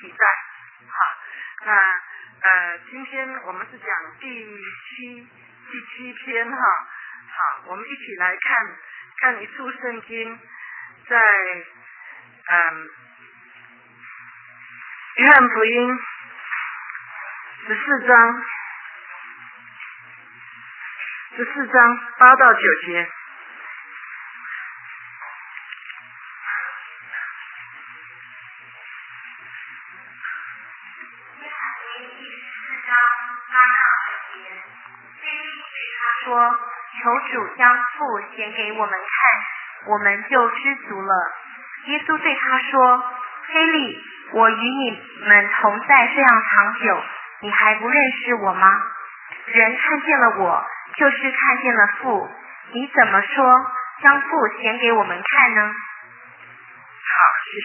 皮带。好，那今天我们是讲第七篇哈。好，我们一起来看一处圣经，在约翰福音14章8到9节。 说：求主将父显给我们看，我们就知足了。耶稣对他说：腓利，我与你们同在这样长久，你还不认识我吗？人看见了我，就是看见了父。你怎么说将父显给我们看呢？ 好，谢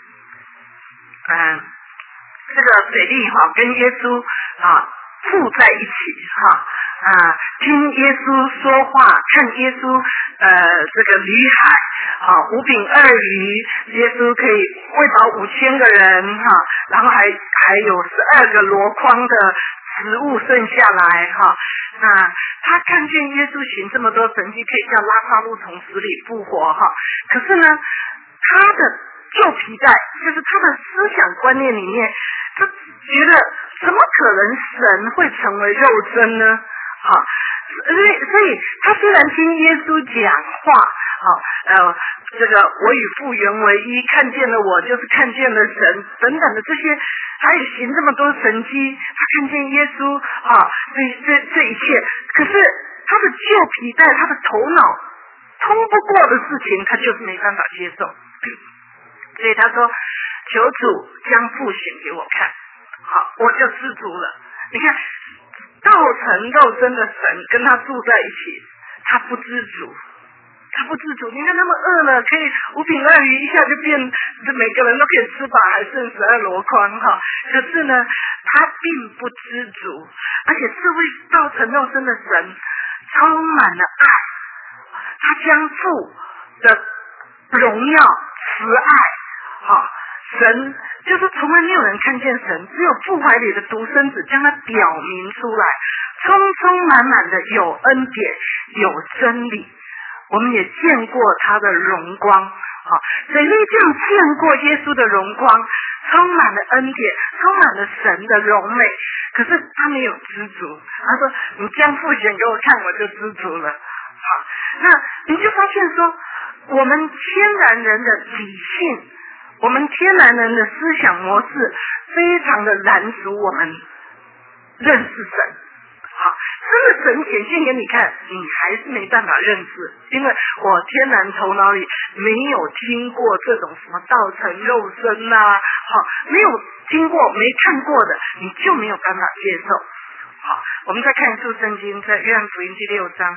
谢。这个腓利跟耶稣住在一起听耶稣说话，看耶稣这个旅海5饼2鱼，耶稣可以喂饱5000个人然后还有12个箩筐的食物剩下来那他看见耶稣行这么多神迹，可以叫拉撒路从死里复活可是呢，他的旧皮带，就是他的思想观念里面，他觉得怎么可能神会成为肉身呢？所以他虽然听耶稣讲话，这个我与父原为一，看见了我就是看见了神等等的这些，他也行这么多神迹，他看见耶稣这一切，可是他的旧皮带，他的头脑通不过的事情，他就是没办法接受。所以他说：求主将父显给我看，我就知足了。你看，道成肉身的神跟他住在一起，他不知足。你看他们饿了，可以5饼2鱼一下就变，每个人都可以吃饱，还剩12箩筐可是呢，他并不知足，而且这位道成肉身的神充满了爱，他将父的荣耀、慈爱神就是从来没有人看见神，只有父怀里的独生子将他表明出来，充充满满的有恩典，有真理。我们也见过他的荣光腓利这样见过耶稣的荣光，充满了恩典，充满了神的荣美，可是他没有知足。他说：你将父显给我看，我就知足了。那你就发现说，我们天然人的理性，我们天然人的思想模式非常的拦阻我们认识神。真的神显现给你看，你还是没办法认识，因为我天然头脑里没有听过这种什么道成肉身没有听过没看过的，你就没有办法接受。我们再看一处圣经，在约翰福音第6章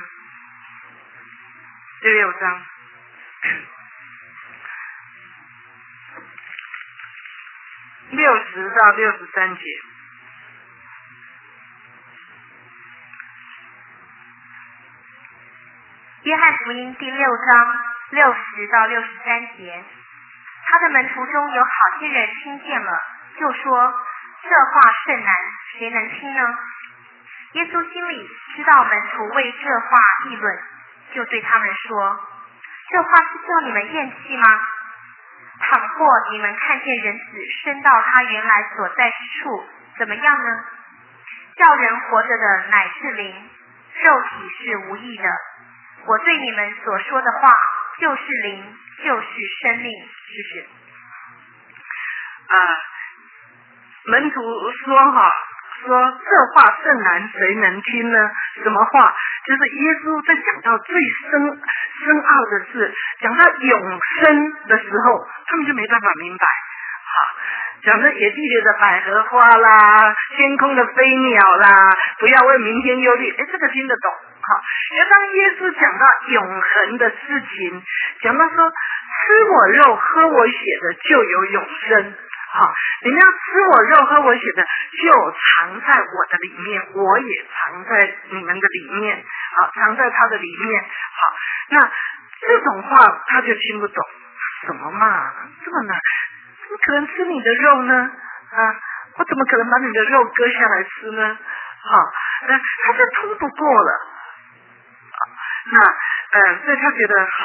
60到63节。 约翰福音第6章60到63节，他的门徒中有好些人听见了，就说：这话甚难，谁能听呢？耶稣心里知道门徒为这话议论，就对他们说：这话是叫你们厌弃吗？倘或你们看见人子升到他原来所在之处，怎么样呢？叫人活着的乃是灵，肉体是无益的。我对你们所说的话就是灵，就是生命。谢谢。 门徒说这话甚难，谁能听呢？什么话？就是耶稣在讲到最深奥的事，讲到永生的时候，他们就没办法明白。讲到野地里的百合花啦，天空的飞鸟啦，不要为明天忧虑，这个听得懂。要当耶稣讲到永恒的事情，讲到说吃我肉喝我血的就有永生，你们要吃我肉喝我血的就藏在我的里面，我也藏在你们的里面，藏在他的里面。那这种话他就听不懂，什么嘛这么难，怎么可能吃你的肉呢？ 我怎么可能把你的肉割下来吃呢？他就通不过了。所以他觉得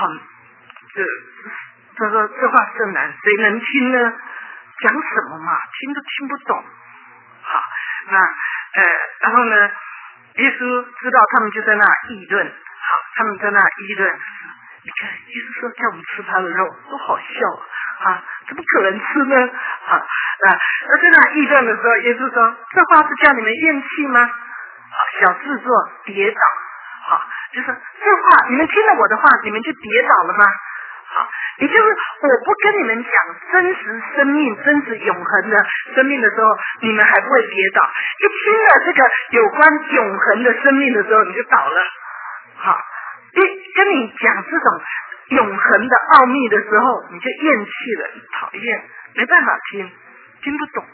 他说这话甚难，谁能听呢？讲什么嘛，听都听不懂。然后呢，耶稣知道他们就在那议论，他们在那议论，你看耶稣说叫我们吃他的肉，多好笑怎么可能吃呢？而在那议论的时候，耶稣说这话是叫你们厌弃吗？小智作跌倒，就是这话你们听了我的话，你们就跌倒了吗？也就是我不跟你们讲真实生命、真实永恒的生命的时候，你们还不会跌倒。一听了这个有关永恒的生命的时候，你就倒了。一跟你讲这种永恒的奥秘的时候，你就厌弃了，讨厌，没办法听不懂。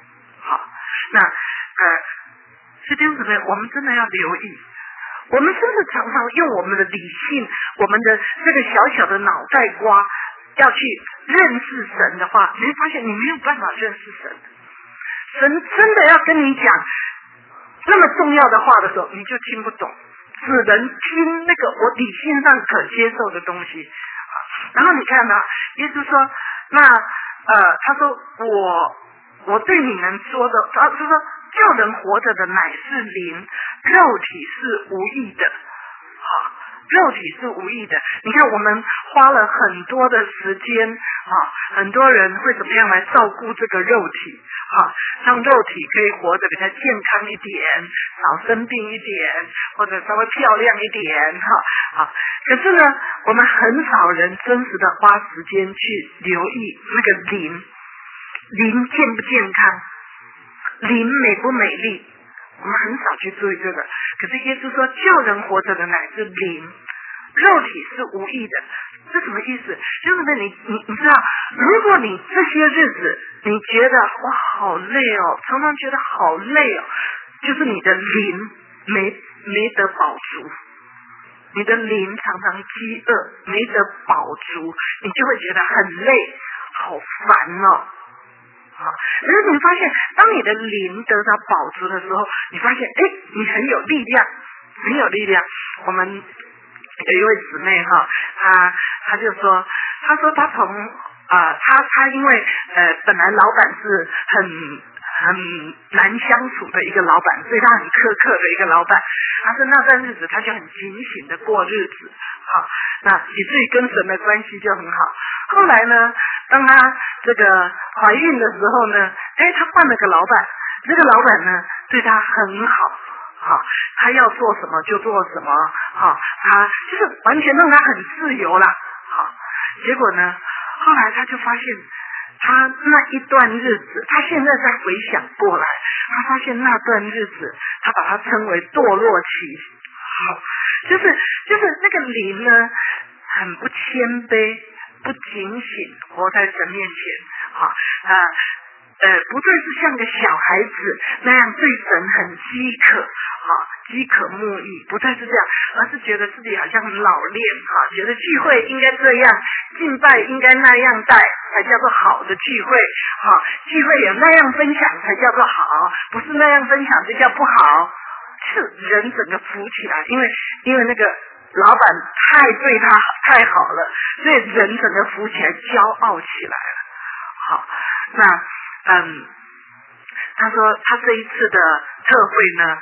所以弟兄姊妹，我们真的要留意。我们是不是常常用我们的理性，我们的这个小小的脑袋瓜要去认识神的话，你会发现你没有办法认识神。神真的要跟你讲那么重要的话的时候，你就听不懂，只能听那个我理性上可接受的东西。然后你看耶稣说，他说我对你们说的，他说叫人活着的乃是灵，肉体是无益的。肉体是无益的。你看我们花了很多的时间很多人会怎么样来照顾这个肉体让肉体可以活得比较健康一点，少生病一点，或者稍微漂亮一点可是呢，我们很少人真实的花时间去留意那个灵健不健康，灵美不美丽，我们很少去注意这个。可是耶稣说叫人活着的乃是灵，肉体是无益的。这什么意思？就是你知道，如果你这些日子你觉得哇好累常常觉得好累就是你的灵没得饱足，你的灵常常饥饿没得饱足，你就会觉得很累，好烦可是你发现当你的灵得到饱足的时候，你发现你很有力量，很有力量。我们有一位姊妹她就说，她说她从她因为本来老板是很难相处的一个老板，对她很苛刻的一个老板。她说那段日子她就很警醒的过日子那以至于跟神的关系就很好。后来呢，当她这个怀孕的时候呢，她换了个老板，这个老板呢对她很好他要做什么就做什么他就是完全让他很自由啦结果呢，后来他就发现他那一段日子，他现在再回想过来，他发现那段日子他把它称为堕落期就是那个灵呢很不谦卑，不警醒，活在神面前不再是像个小孩子那样对神很饥渴慕义，不再是这样，而是觉得自己好像很老练觉得聚会应该这样，敬拜应该那样带才叫做好的聚会聚会有那样分享才叫做好，不是那样分享就叫不好。是人整个浮起来，因为那个老板对他太好了，所以人整个浮起来，骄傲起来了他说他这一次的特会呢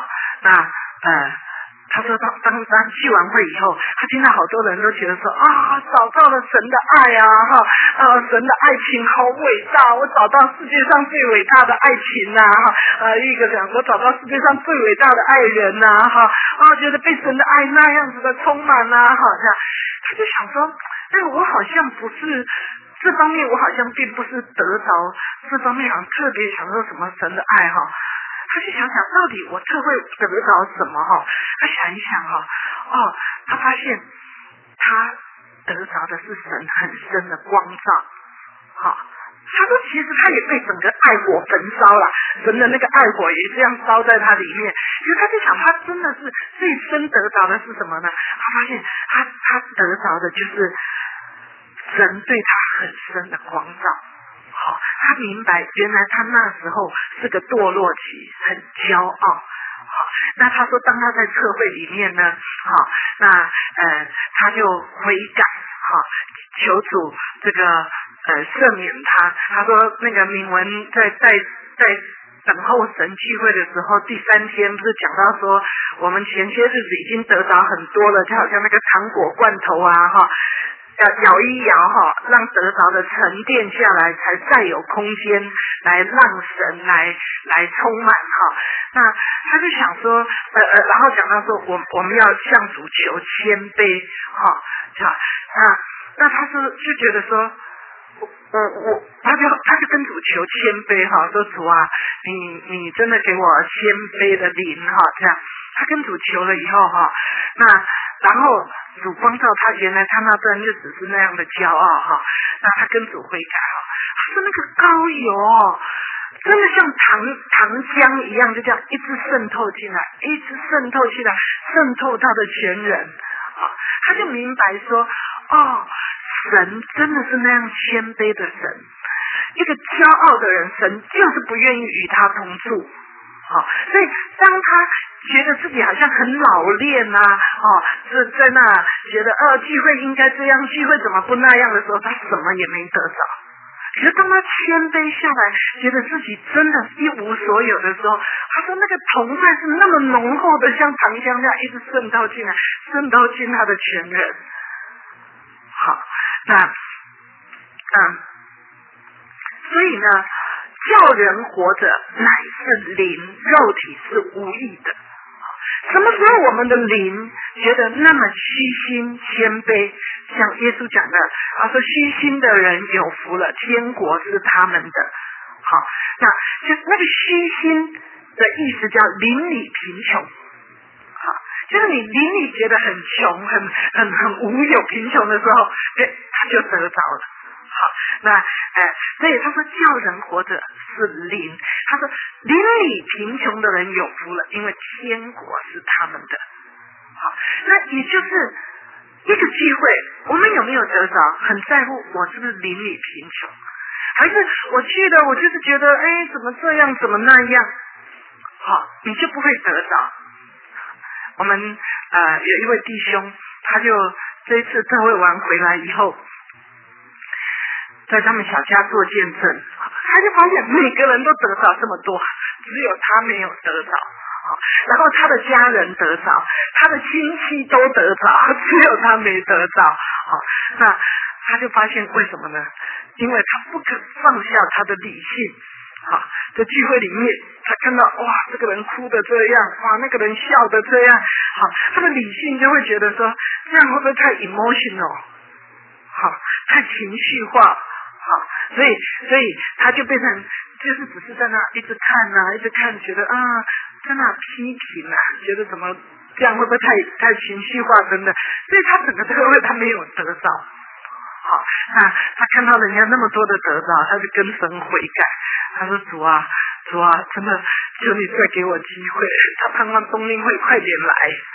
他说当聚完会以后，他听到好多人都觉得说找到了神的爱神的爱情好伟大，我找到世界上最伟大的爱情一个讲我找到世界上最伟大的爱人觉得被神的爱那样子的充满他就想说我好像不是这方面，我好像并不是得着这方面，好像特别想说什么神的爱他去想想到底我特会得着什么他想一想他发现他得着的是神很深的光照他说其实他也被整个爱火焚烧了，神的那个爱火也这样烧在他里面。其实他就想他真的是最深得着的是什么呢？他发现他得着的就是神对他很深的光照他明白原来他那时候是个堕落期，很骄傲。那他说，当他在测绘里面呢，他就悔改，求主这个赦免他。他说那个铭文在等候神聚会的时候，第3天不是讲到说，我们前些日子已经得着很多了，就好像那个糖果罐头啊，要摇一摇让得着的沉淀下来，才再有空间来让神来充满那他就想说，然后讲到说，我们要向主求谦卑那他就觉得说，他就跟主求谦卑说主啊，你真的给我谦卑的灵这样，他跟主求了以后那然后主光照他，原来他那段日子是那样的骄傲那他跟主悔改他说那个膏油真的像糖浆一样，就这样一直渗透进来，渗透他的全人他就明白说，神真的是那样谦卑的神，一个骄傲的人，神就是不愿意与他同住所以当他觉得自己好像很老练是在那觉得聚会应该这样，聚会怎么不那样的时候，他什么也没得着。可是当他谦卑下来，觉得自己真的一无所有的时候，他说那个同在是那么浓厚的，像糖浆那样一直渗透进来，渗透进他的全人。所以呢，叫人活着乃是灵，肉体是无益的。什么时候我们的灵觉得那么虚心谦卑，像耶稣讲的说虚心的人有福了，天国是他们的。那个虚心的意思叫邻里贫穷，就是你邻里觉得很穷很无有贫穷的时候，他就得着了。所以他说叫人活着是灵，他说邻里贫穷的人有福了，因为天国是他们的。那也就是一个聚会，我们有没有得着，很在乎我是不是邻里贫穷，还是我去了我就是觉得怎么这样怎么那样，你就不会得着。我们有一位弟兄，他就这一次特会完回来以后，在他们小家做见证，他就发现每个人都得着这么多，只有他没有得着。然后他的家人得着，他的亲戚都得着，只有他没得着。那他就发现为什么呢？因为他不肯放下他的理性。在聚会里面，他看到哇，这个人哭的这样，哇，那个人笑的这样，他的理性就会觉得说，这样会不会太 emotional，太情绪化，所以他就变成就是只是在那一直看，觉得在那批评觉得怎么这样会不会太情绪化等等，所以他整个这个会他没有得着。那他看到人家那么多的得着，他就跟神悔改，他说主啊，真的求你再给我机会，他盼望冬令会快点来。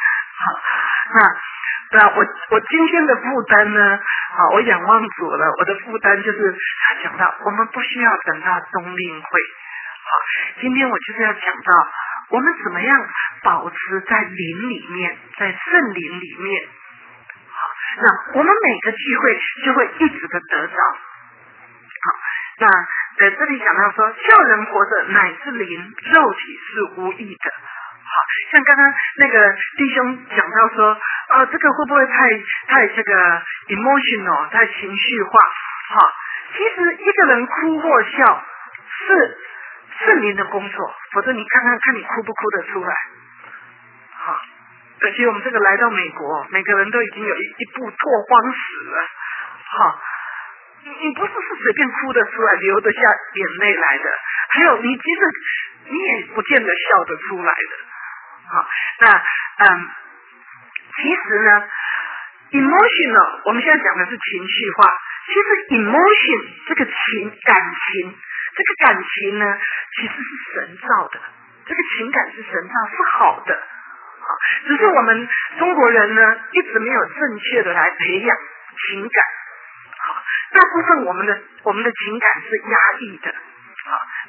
那我今天的负担呢？我仰望主了，我的负担就是他讲到我们不需要等到冬令会。今天我就是要讲到我们怎么样保持在灵里面，在圣灵里面。那我们每个聚会就会一直的得着。那在这里讲到说，叫人活着乃是灵，肉体是无益的。像刚刚那个弟兄讲到说，这个会不会太这个 emotional， 太情绪化？其实一个人哭或笑是圣灵的工作，否则你看你哭不哭得出来？而且我们这个来到美国，每个人都已经有一部拓荒史了。你不是随便哭得出来，流得下眼泪来的，还有你即使你也不见得笑得出来的。那其实呢 emotional 我们现在讲的是情绪化，其实 emotion 这个感情呢，其实是神造的，这个情感是神造，是好的。只是我们中国人呢，一直没有正确的来培养情感。大部分我们的情感是压抑的。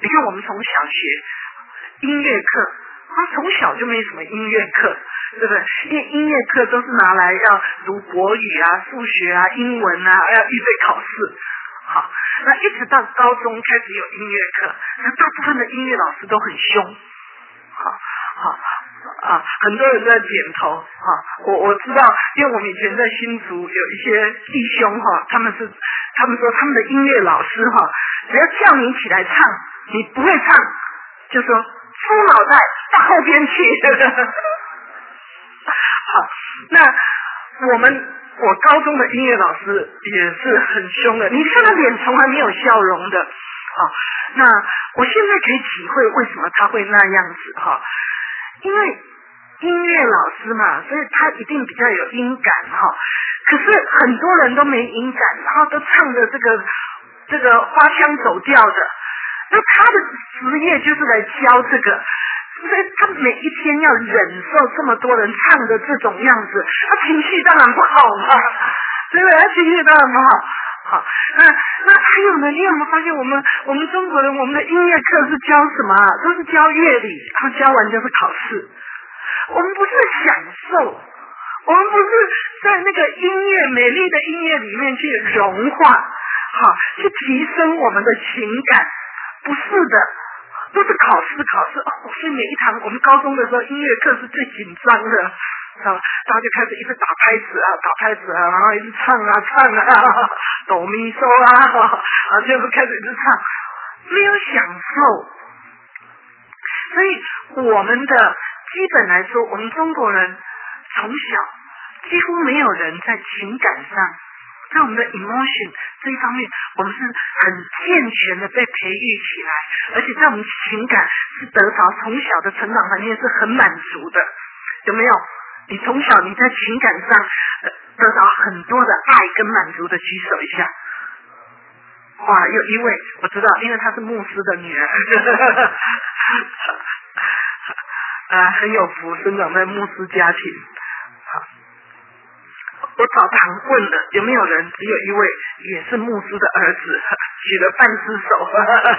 你看我们从小学音乐课，他从小就没什么音乐课，对不对？因为音乐课都是拿来要读国语啊、数学啊、英文啊，要预备考试。好，那一直到高中开始有音乐课，那大部分的音乐老师都很凶。好，很多人在点头。我知道，因为我们以前在新竹有一些弟兄他们说他们的音乐老师只要叫你起来唱，你不会唱，就说出脑袋到后边去。好，那我高中的音乐老师也是很凶的，你看他脸从来没有笑容的。好，那我现在可以体会为什么他会那样子因为音乐老师嘛，所以他一定比较有音感可是很多人都没音感，然后都唱的这个花腔走调的。那他的职业就是来教这个，所以他每一天要忍受这么多人唱的这种样子，他情绪当然不好嘛，对不对？他情绪当然不好。好，那还有呢？你有没有发现我们中国人，我们的音乐课是教什么？都是教乐理，然后教完就是考试。我们不是享受，我们不是在那个音乐美丽的音乐里面去融化，去提升我们的情感，不是的，都是考试。所以每一堂我们高中的时候音乐课是最紧张的。大家就开始一直打拍子啊，然后一直唱啊，哆咪嗦啊，就是开始一直唱，没有享受。所以我们的基本来说，我们中国人从小几乎没有人在情感上，在我们的 emotion 这一方面，我们是很健全的被培育起来，而且在我们情感是得着从小的成长环境是很满足的，有没有？你从小你在情感上得到很多的爱跟满足的，举手一下。哇，有一位我知道，因为她是牧师的女儿，很有福，生长在牧师家庭。我找堂问了，有没有人？只有一位也是牧师的儿子，举了半只手。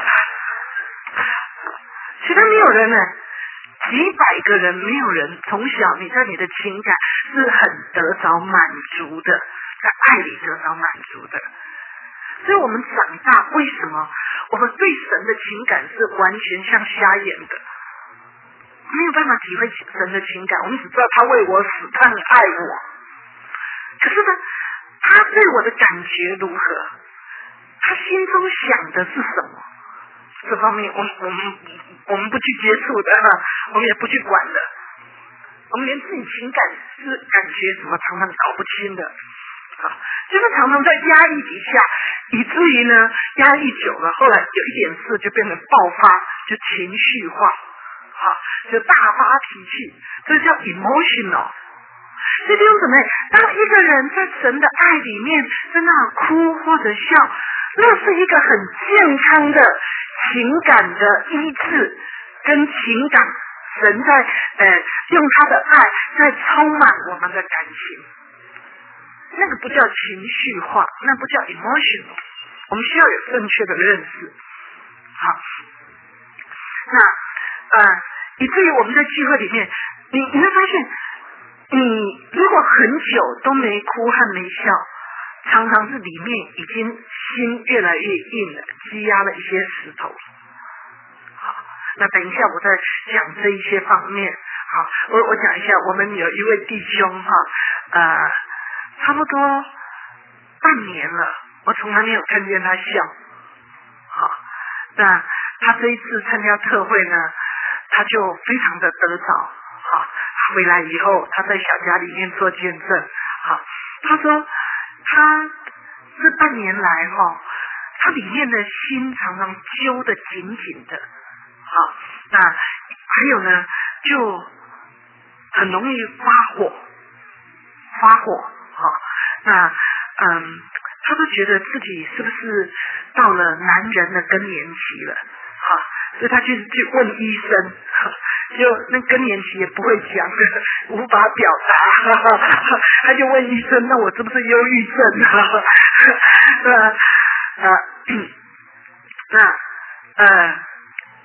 其他没有人呢。几百个人，没有人从小你在你的情感是很得着满足的，在爱里得着满足的。所以我们长大，为什么我们对神的情感是完全像瞎眼的，没有办法体会神的情感？我们只知道他为我死，他很爱我。可是呢，他对我的感觉如何？他心中想的是什么？这方面我们不去接触的，我们也不去管的，我们连自己情感是感觉什么常常搞不清的，就是常常在压抑底下，以至于呢压抑久了，后来有一点事就变成爆发，就情绪化，就大发脾气，这叫 emotional。所以弟兄姊妹，当一个人在神的爱里面在那哭或者笑，那是一个很健康的情感的医治跟情感，神在用他的爱在充满我们的感情，那个不叫情绪化，那不叫 emotional， 我们需要有正确的认识。好，那以至于我们在聚会里面，你会发现，你如果很久都没哭和没笑，常常是里面已经心越来越硬了，积压了一些石头。好，那等一下我再讲这一些方面。好，我讲一下，我们有一位弟兄差不多半年了，我从来没有看见他笑。好，那他这一次参加特会呢，他就非常的得着。好，回来以后他在小家里面做见证。好，他说他这半年来他里面的心常常揪得紧紧的。好，那还有呢，就很容易发火。好，那他都觉得自己是不是到了男人的更年期了。好，所以他去问医生，就那更年期也不会讲，无法表达，他就问医生，那我是不是忧郁症？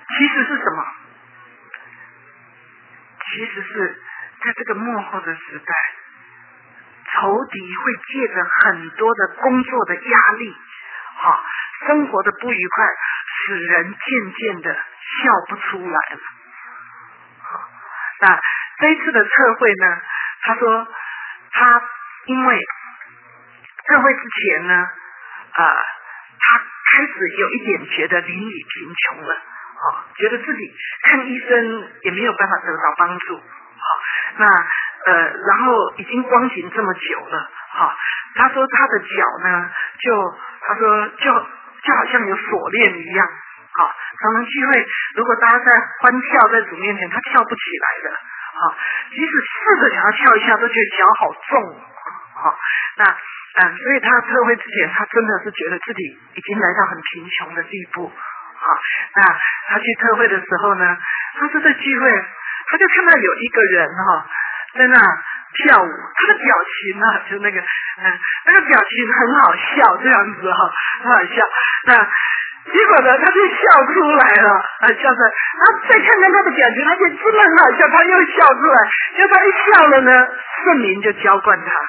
其实是什么？其实是在这个末后的时代，仇敌会借着很多的工作的压力，生活的不愉快，使人渐渐的笑不出来了。那这一次的测会呢，他说他因为测会之前呢，他开始有一点觉得邻里贫穷了，觉得自己看医生也没有办法得到帮助，然后已经光景这么久了，他说他的脚呢，他说就好像有锁链一样，常常聚会，如果大家在欢跳在主面前，他跳不起来的，即使试着想要跳一下，都觉得脚好重，所以他特会之前，他真的是觉得自己已经来到很贫穷的地步，那他去特会的时候呢，他是在聚会，他就看到有一个人在那跳舞，他的表情就那个表情很好笑，这样子很好笑。那结果呢，他就笑出来了，笑出来。然后再看看他的表情，他就真的很好笑，他又笑出来。就他一笑了呢，圣灵就浇灌他，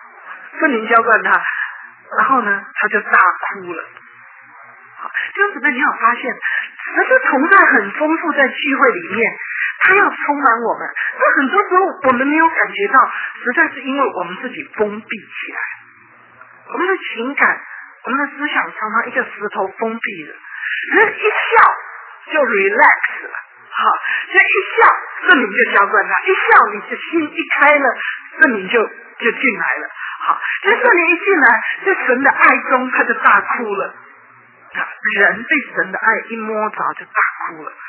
然后呢，他就大哭了。弟兄姊妹，你有发现，神的同在很丰富在聚会里面，他要充满我们。那很多时候我们没有感觉到，实在是因为我们自己封闭起来，我们的情感、我们的思想常常一个石头封闭了，人一笑就 relax 了，所以一笑圣灵就浇灌他，一笑你的心一开了，圣灵就进来了。这圣灵一进来，在神的爱中他就大哭了。人被神的爱一摸着就大哭了。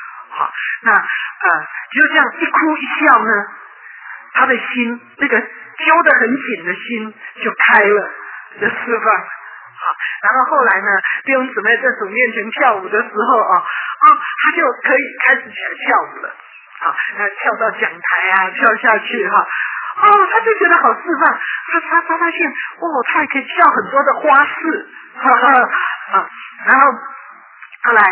就这样一哭一笑呢，他的心那个揪得很紧的心就开了，就释放。然后后来呢，弟兄姊妹在主面前跳舞的时候他就可以开始起来跳舞了。跳到讲台跳下去他就觉得好释放。他发现他还可以跳很多的花式。然后后来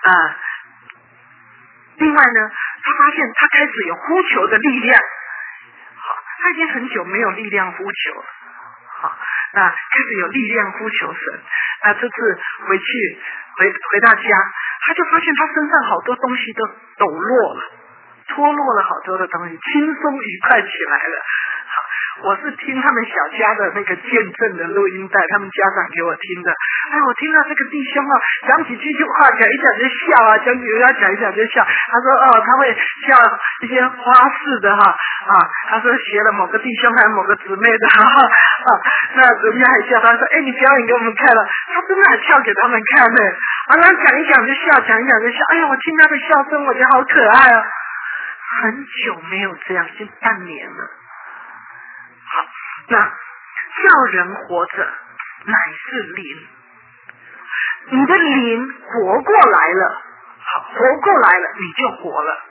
另外呢，他发现他开始有呼求的力量。他已经很久没有力量呼求了。那开始有力量呼求神。那这次回到家，他就发现他身上好多东西都抖落了，脱落了好多的东西，轻松愉快起来了。我是听他们小家的那个见证的录音带，他们家长给我听的。我听到这个弟兄讲几句话，讲一讲就笑讲几句话讲一讲就笑。他说他会笑一些花式的他说学了某个弟兄还有某个姊妹的那人家还笑他说你表演给我们看了，他真的还跳给他们看呢。然后讲一讲就笑，讲一讲就笑。我听他的笑声，我觉得好可爱很久没有这样，已经半年了。那叫人活着乃是灵，你的灵活过来了，活过来了你就活了。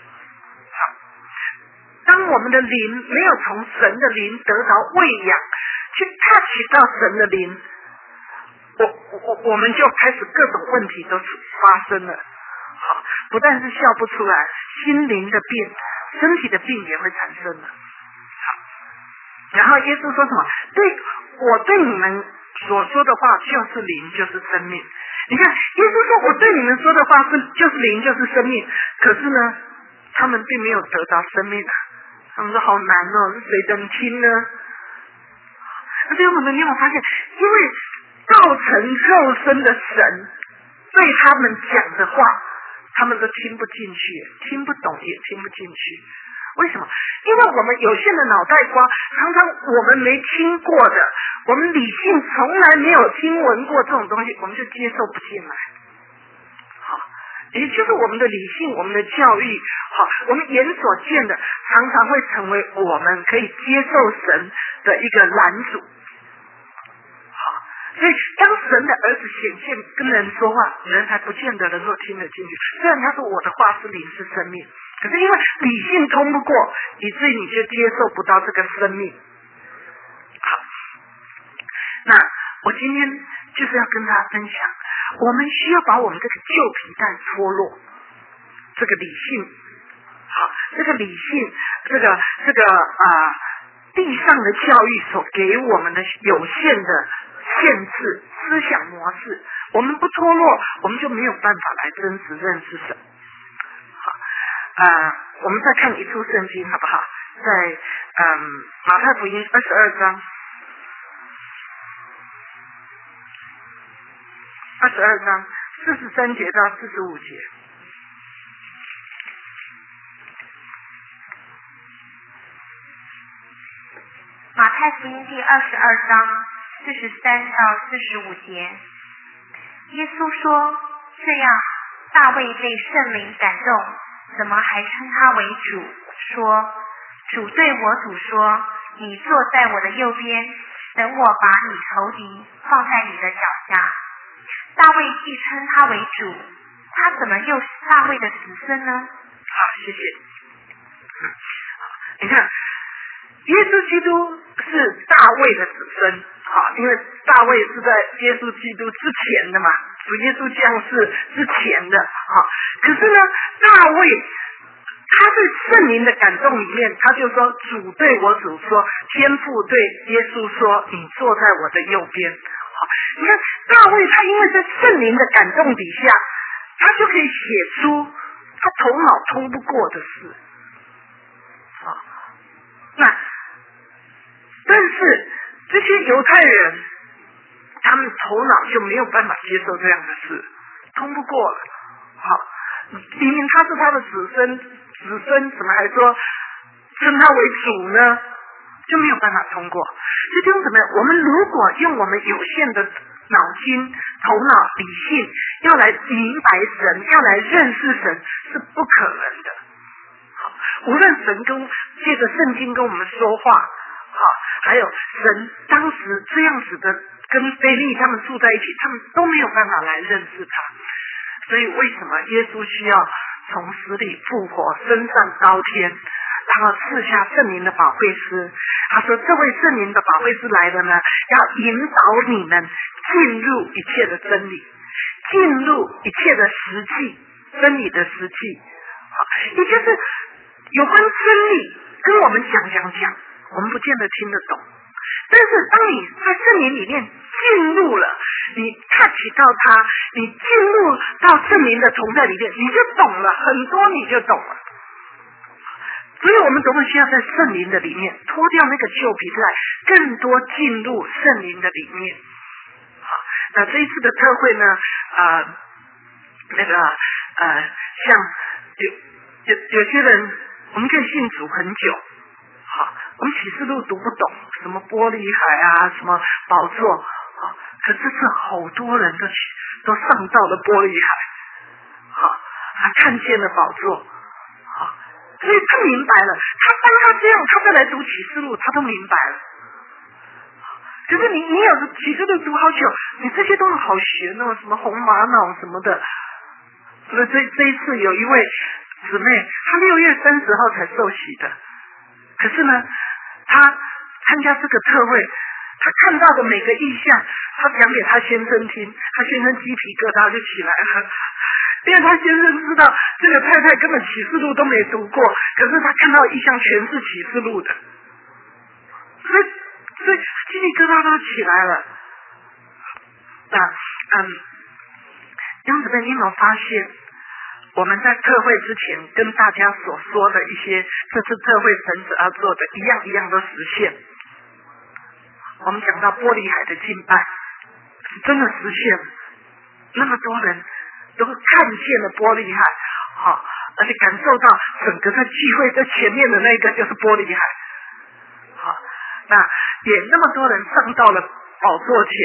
当我们的灵没有从神的灵得着喂养，去 touch 到神的灵，我们就开始各种问题都发生了。不但是笑不出来，心灵的病、身体的病也会产生了。然后耶稣说什么？我对你们所说的话就是灵，就是生命。你看，耶稣说我对你们说的话就是灵，就是生命。可是呢，他们并没有得到生命。他们说好难是谁能听呢？所以我们没有发现，因为造成肉身的神对他们讲的话，他们都听不进去，听不懂也听不进去。为什么？因为我们有限的脑袋瓜，常常我们没听过的，我们理性从来没有听闻过这种东西，我们就接受不进来。也就是我们的理性，我们的教育，我们眼所见的，常常会成为我们可以接受神的一个拦阻。所以当神的儿子显现跟人说话，人还不见得能够听得进去。虽然他说我的话是灵是生命，可是因为理性通不过，以至于你就接受不到这个生命。好，那我今天就是要跟大家分享，我们需要把我们这个旧皮带脱落。 这个理性，好，这个理性，地上的教育所给我们的有限的限制思想模式，我们不脱落，我们就没有办法来真实认识神。好，我们再看一处圣经好不好？在马太福音22章43节到45节。 马太福音第22章43到45节，耶稣说：“这样，大卫被圣灵感动，怎么还称他为主？说，主对我主说：你坐在我的右边，等我把你仇敌放在你的脚下。”大卫既称他为主，他怎么又是大卫的子孙呢？ 好，谢谢。你看，耶稣基督是大卫的子孙，因为大卫是在耶稣基督之前的嘛，主耶稣降世之前的。可是呢，大卫他对圣灵的感动里面，他就说：“主对我主说，天父对耶稣说，你坐在我的右边。”你看大卫他因为在圣灵的感动底下，他就可以写出他头脑通不过的事。但是这些犹太人，他们头脑就没有办法接受这样的事，通不过了。明明他是他的子孙怎么还说称他为主呢？就没有办法通过。弟兄姊妹，我们如果用我们有限的脑筋、头脑、理性，要来明白神，要来认识神，是不可能的。无论神借着圣经跟我们说话，还有神当时这样子的跟腓利他们住在一起，他们都没有办法来认识他。所以为什么耶稣需要从死里复活，升上高天，然后赐下圣灵的保惠师？他说这位圣灵的保惠师来的呢，要引导你们进入一切的真理，进入一切的实际，真理的实际。也就是有关真理跟我们讲，我们不见得听得懂。但是当你在圣灵里面进入了，你 touch 到它，你进入到圣灵的同在里面，你就懂了很多，你就懂了。所以我们总是需要在圣灵的里面脱掉那个旧皮带，更多进入圣灵的里面。那这一次的特会呢，像有些人，我们可以信主很久，我们启示录读不懂，什么玻璃海啊，什么宝座，可是好多人都上到了玻璃海，他看见了宝座，所以他明白了，当他这样，他再来读启示录，他都明白了。可是你有启示录读好久，你这些都是好玄哦，什么红玛瑙什么的。所以这一次有一位姊妹，她6月30号才受洗的，可是呢，她参加这个特会，她看到的每个意象，她讲给她先生听，她先生鸡皮疙瘩就起来了。因为他先生知道这个太太根本启示录都没读过，可是他看到意象全是启示录的，所以鸡皮疙瘩都起来了。弟兄姊妹，你有没有发现，我们在特会之前跟大家所说的一些这次特会神子要做的一样都实现。我们讲到玻璃海的敬拜，是真的实现了，那么多人都看见了玻璃海，而且感受到整个的聚会在前面的那个就是玻璃海，那也那么多人上到了宝座前，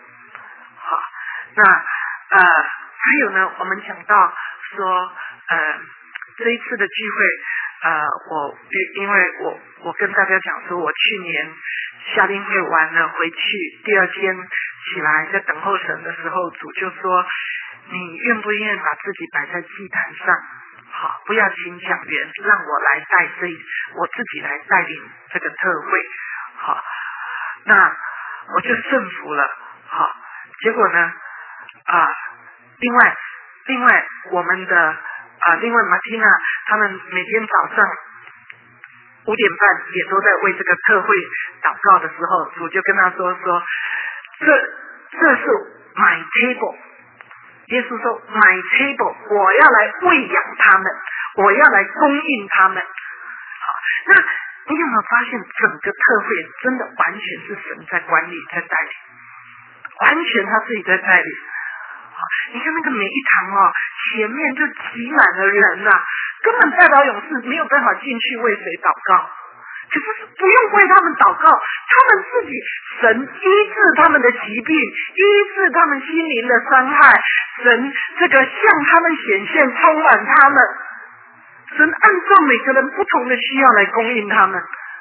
那还有呢，我们讲到说，这一次的聚会，因为我跟大家讲说，我去年夏令会完了回去，第二天起来在等候神的时候，主就说，你愿不愿意把自己摆在祭坛上？不要请讲员，让我来我自己来带领这个特会。那我就顺服了。结果呢，另外我们的另外马蒂娜他们每天早上5点半也都在为这个特会祷告的时候，主就跟他说这是 my table， 耶稣说 my table， 我要来喂养他们，我要来供应他们。那你有没有发现整个特会真的完全是神在管理在带领，完全他自己在带领。你看那个每一堂前面就挤满了人根本代表勇士没有办法进去为谁祷告，可是不用为他们祷告，他们自己神医治他们的疾病，医治他们心灵的伤害，神这个向他们显现，充满他们，神按照每个人不同的需要来供应他们。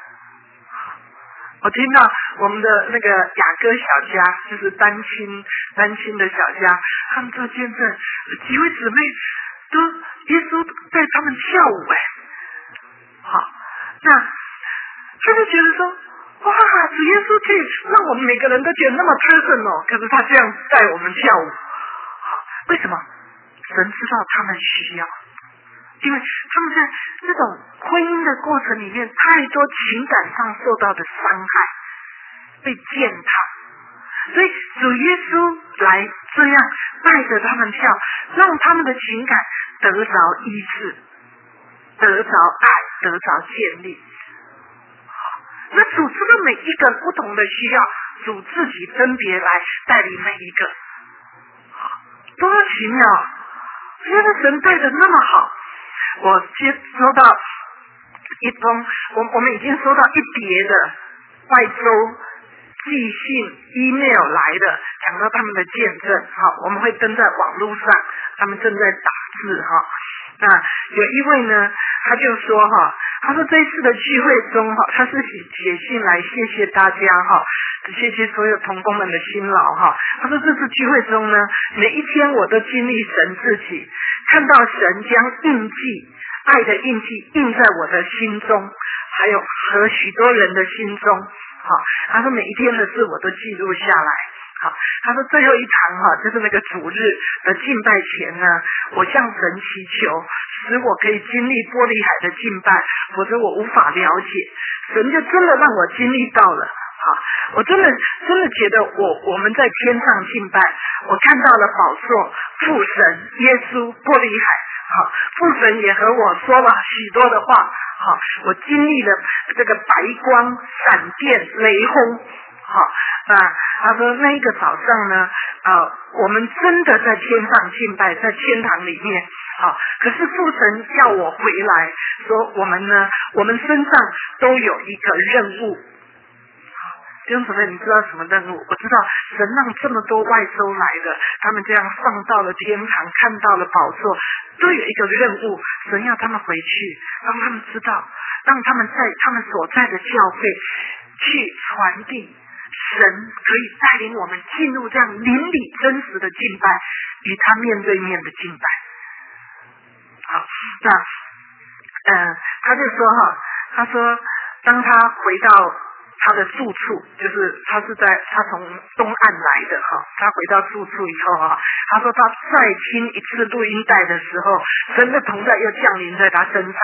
我听到我们的那个雅歌小家，就是单亲的小家，他们做见证，几位姊妹都耶稣带他们跳舞好，那他就觉得说，哇，主耶稣可以让我们每个人都觉得那么 personal， 可是他这样带我们跳舞，为什么？神知道他们需要。因为他们在这种婚姻的过程里面，太多情感上受到的伤害，被践踏，所以主耶稣来这样带着他们跳，让他们的情感得着医治，得着爱，得着建立。那主知道每一个不同的需要，主自己分别来带领每一个，多奇妙！觉得神带的那么好。我收到一封，我们已经收到一叠的外州寄信 email 来的，讲到他们的见证，我们会登在网络上，他们正在打字那有一位呢，他就说他说这一次的聚会中他是写信来谢谢大家谢谢所有同工们的辛劳他说这次聚会中呢，每一天我都经历神自己，看到神将印记，爱的印记印在我的心中，还有和许多人的心中他说每一天的事我都记录下来他说最后一堂就是那个主日的敬拜前呢，我向神祈求，使我可以经历玻璃海的敬拜，否则我无法了解。神就真的让我经历到了我真的觉得我们在天上敬拜，我看到了宝座、父神、耶稣、玻璃海父神也和我说了许多的话我经历了这个白光、闪电、雷轰他说那一个早上呢我们真的在天上敬拜，在天堂里面可是父神要我回来，说我们身上都有一个任务。弟兄姊妹，你知道什么任务？我知道神让这么多外州来的，他们这样上到了天堂，看到了宝座，都有一个任务，神要他们回去，让他们知道，让他们在他们所在的教会去传递神可以带领我们进入这样邻里真实的敬拜，与他面对面的敬拜。好，那他就说他说当他回到他的住处，就是他从东岸来的他回到住处以后他说他再听一次录音带的时候，神的同在又降临在他身上。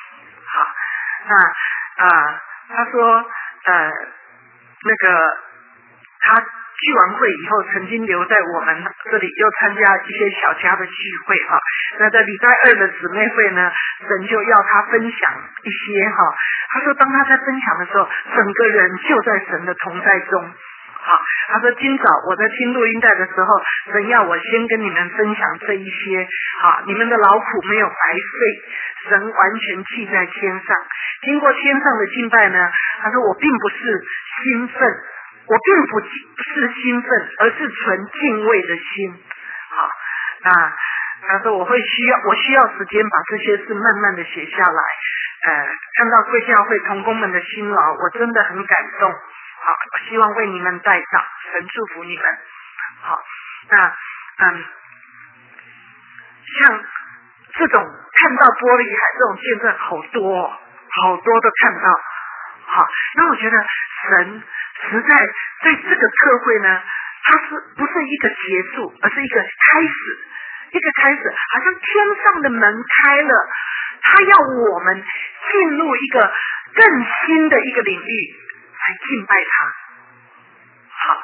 他说那个他聚完会以后曾经留在我们这里，又参加一些小家的聚会那在礼拜二的姊妹会呢，神就要他分享一些他说当他在分享的时候，整个人就在神的同在中他说今早我在听录音带的时候，神要我先跟你们分享这一些你们的劳苦没有白费，神完全记在天上。经过天上的敬拜呢，他说我并不是兴奋，我并不是兴奋，而是纯敬畏的心他说我需要时间把这些事慢慢的写下来看到贵教会同工们的辛劳，我真的很感动我希望为你们代祷，神祝福你们像这种看到玻璃海这种见证好多都看到那我觉得神实在这个特会呢，它是不是一个结束，而是一个开始， 一个开始，好像天上的门开了，他要我们进入一个更新的一个领域来敬拜他。好，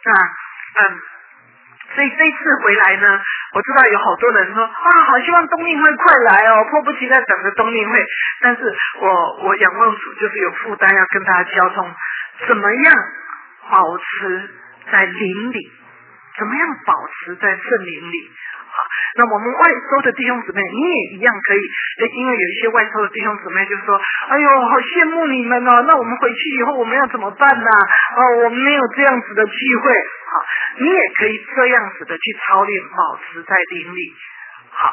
所以这次回来呢，我知道有好多人说啊，好希望冬令会快来哦，迫不及待等着冬令会。但是我仰望主，就是有负担要跟大家交通，怎么样保持在灵里，怎么样保持在圣灵里。好，那我们外州的弟兄姊妹，你也一样可以，因为有一些外州的弟兄姊妹就说，哎呦，好羡慕你们哦，那我们回去以后我们要怎么办呢？我们没有这样子的机会。好，你也可以这样子的去操练，保持在灵里。好，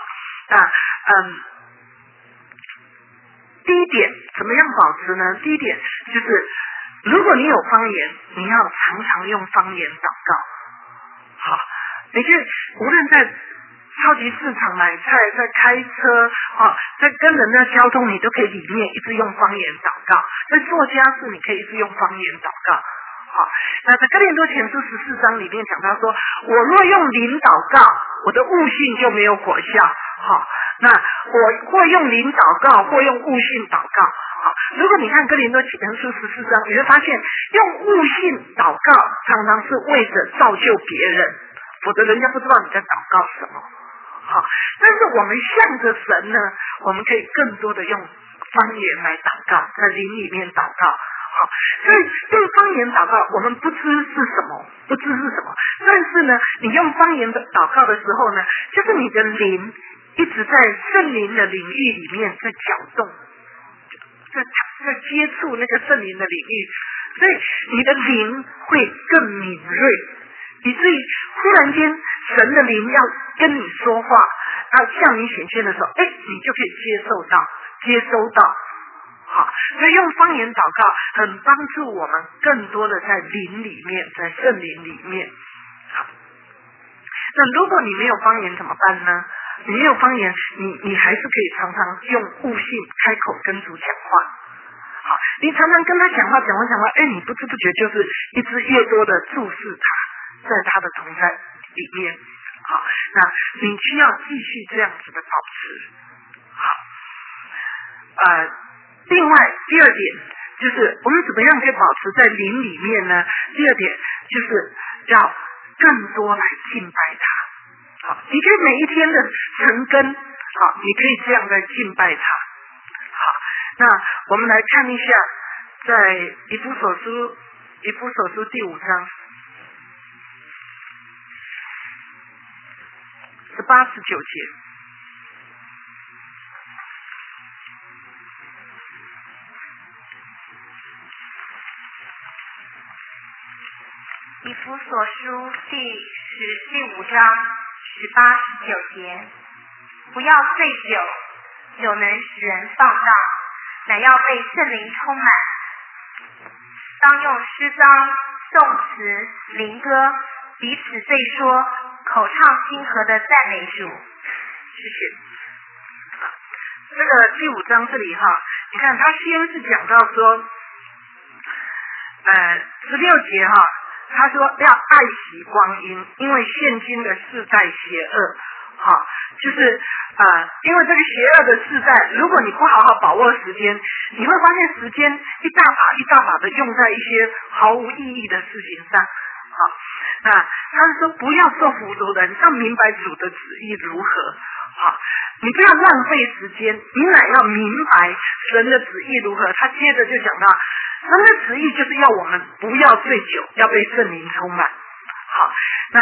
第一点怎么样保持呢？第一点就是，如果你有方言，你要常常用方言祷告。好，你就无论在超级市场买菜，在开车，在跟人家交通，你都可以里面一直用方言祷告。在做家事，你可以一直用方言祷告。好，那在哥林多前书14章里面讲到说，我若用灵祷告，我的悟性就没有果效。好，那我或用灵祷告，或用悟性祷告。好，如果你看哥林多前书14章，你会发现用悟性祷告常常是为着造就别人，否则人家不知道你在祷告什么。好，但是我们向着神呢，我们可以更多的用方言来祷告，在灵里面祷告。好，所以用方言祷告，我们不知是什么，但是呢，你用方言的祷告的时候呢，就是你的灵一直在圣灵的领域里面在搅动，在接触那个圣灵的领域，所以你的灵会更敏锐，以至于忽然间神的灵要跟你说话，向你显现的时候，你就可以接收到。好，所以用方言祷告很帮助我们更多的在灵里面，在圣灵里面。好，那如果你没有方言怎么办呢？你没有方言，你还是可以常常用悟性开口跟主讲话。好，你常常跟他讲话，你不知不觉就是一直越多的注视他，在他的同在里面。好，那你需要继续这样子的保持。好，另外第二点就是我们怎么样可以保持在灵里面呢？第二点就是要更多来敬拜他。好，你可以每一天的晨更，好，你可以这样来敬拜他。好，那我们来看一下，在以弗所书第5章18、19节。 以弗所书第5章18、19节，不要醉酒，酒能使人放荡，乃要被圣灵充满。当用诗章、颂词、灵歌彼此对说，口唱心和的赞美主。 谢谢。这个第5章这里你看他先是讲到说16节他说要爱惜光阴，因为现今的世代邪恶。好，就是因为这个邪恶的世代，如果你不好好把握时间，你会发现时间一大把的用在一些毫无意义的事情上。好，那他是说不要做糊涂人，要明白主的旨意如何。好，你不要浪费时间，你乃要明白神的旨意如何。他接着就讲到神的旨意就是要我们不要醉酒，要被圣灵充满。好，那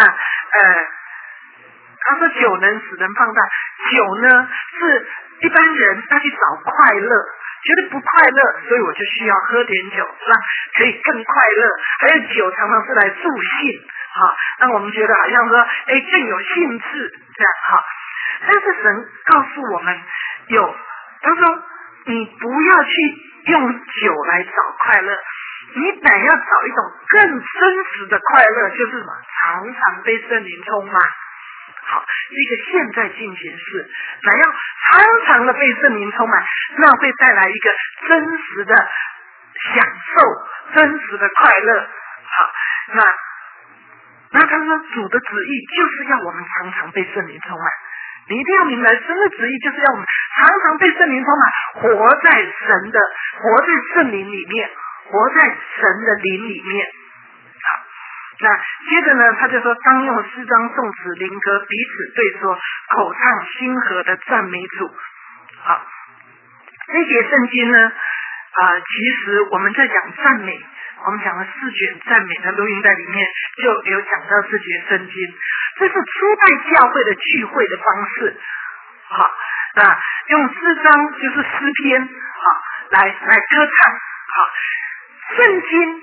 他说酒能使人放荡，酒呢是一般人要去找快乐，觉得不快乐，所以我就需要喝点酒，让可以更快乐。还有酒常常是来助兴，让我们觉得好像说更有兴致这样。但是神告诉我们他说你不要去用酒来找快乐，你乃要找一种更真实的快乐，就是什么？常常被圣灵充满。好，是一个现在进行式，乃要常常的被圣灵充满，那会带来一个真实的享受，真实的快乐。好，那他说主的旨意就是要我们常常被圣灵充满。 你一定要明白，神的旨意就是要我们常常被圣灵充满，活在圣灵里面，活在神的灵里面。好，那接着呢，他就说，当用诗章、颂词、灵歌彼此对说，口唱心和的赞美主。好，这节圣经呢，其实我们在讲赞美，我们讲了4卷赞美的录音带里面就有讲到这节圣经，这是初代教会的聚会的方式。好，那用诗章就是诗篇，好，来歌唱。好，圣经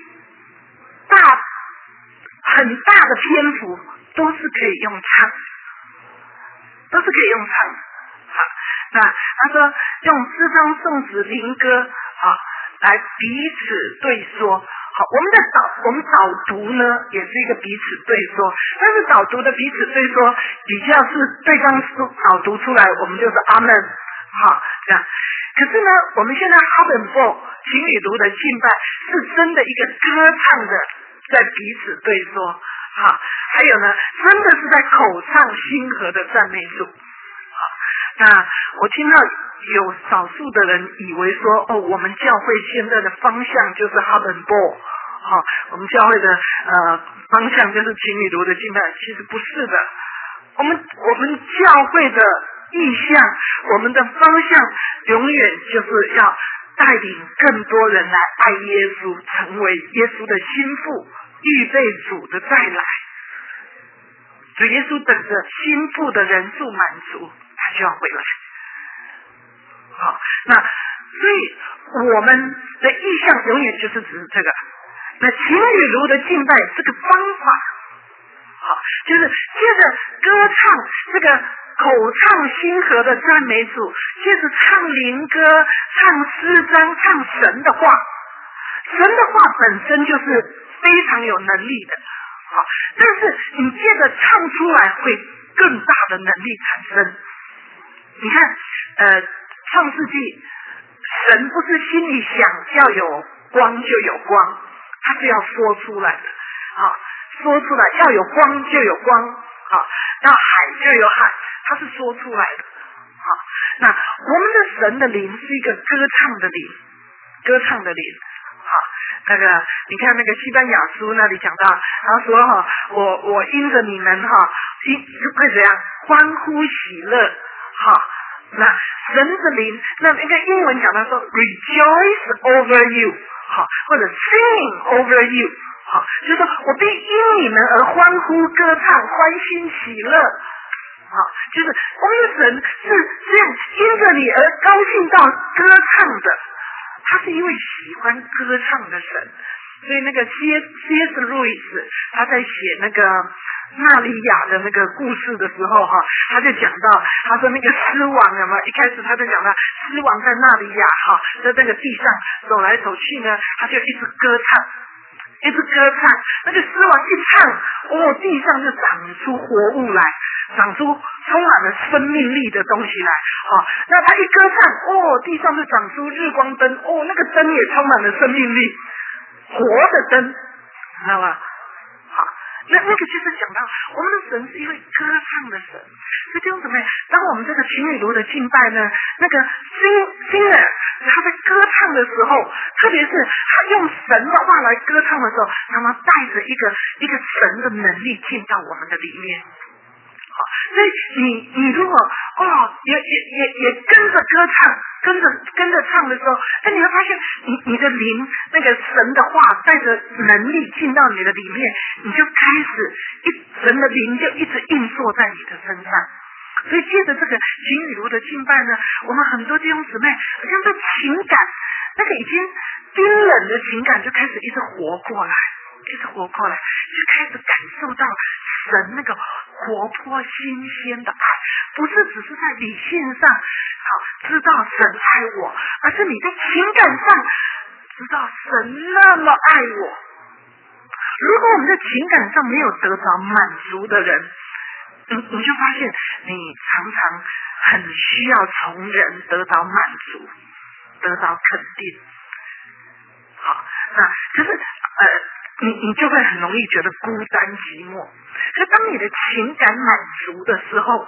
很大的篇幅都是可以用唱，都是可以用唱。好，那他说用诗章、颂词、灵歌，好，来彼此对说。好，我们导读呢也是一个彼此对说，但是导读的彼此对说比较是对方导读出来，我们就是阿门。好，这样。可是呢，我们现在哈本波情侣读的敬拜是真的一个歌唱的在彼此对说。好，还有呢，真的是在口唱心和的赞美主。好，那我听到有少数的人以为说，我们教会现在的方向就是哈本波，好，我们教会的方向就是情侣读的敬拜，其实不是的。我们教会的意向，我们的方向永远就是要带领更多人来爱耶稣，成为耶稣的心腹，预备主的再来。主耶稣等着心腹的人数满足，他就要回来。好，那所以我们的意向永远就是指这个。那情侣如的敬拜这个方法，好，就是接着歌唱这个口唱心和的赞美主，接着唱灵歌、唱诗章、唱神的话。神的话本身就是非常有能力的，好，但是你接着唱出来会更大的能力产生。你看，创世纪，神不是心里想要有光就有光，他是要说出来的，好，说出来要有光就有光，好，要海就有海，他是说出来的。好，那我们的神的灵是一个歌唱的灵，歌唱的灵。好，那个你看那个西班牙书那里讲到，他说我因着你们会怎样欢呼喜乐。好，那神的灵，那个英文讲到说 rejoice over you， 好，或者 sing over you， 好，就是说我必因你们而欢呼歌唱，欢欣喜乐。好，就是我们的神是这样因着你而高兴到歌唱的，他是一位喜欢歌唱的神。所以那个 C.S. Lewis 他在写那个纳里亚的那个故事的时候他就讲到，他说那个狮王有没有，一开始他就讲到狮王在纳里亚在那个地上走来走去呢，他就一直歌唱，那个狮王一唱，地上就长出活物来，长出充满了生命力的东西来。那他一歌唱，地上就长出日光灯，那个灯也充满了生命力，活的灯，知道吗？好，那个就是讲到我们的神是一位歌唱的神。所以弟兄姊妹，当我们这个情侣炉的敬拜呢，那个singer他在歌唱的时候，特别是他用神的话来歌唱的时候，他们带着一个神的能力进到我们的里面。好，所以你如果也跟着歌唱，跟着唱的时候，那你会发现你的灵那个神的话带着能力进到你的里面，你就开始神的灵就一直运作在你的身上。所以借着这个情侣炉的敬拜呢，我们很多弟兄姊妹好像这情感那个已经冰冷的情感就开始一直活过来，就开始感受到神那个活泼新鲜的爱，不是只是在理性上知道神爱我，而是你在情感上知道神那么爱我。如果我们在情感上没有得着满足的人，你就发现你常常很需要从人得到满足，得到肯定。好，那可是你就会很容易觉得孤单寂寞。可当你的情感满足的时候，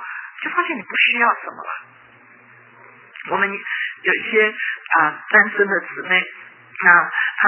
就发现你不需要什么了。我们有一些单身的姊妹，那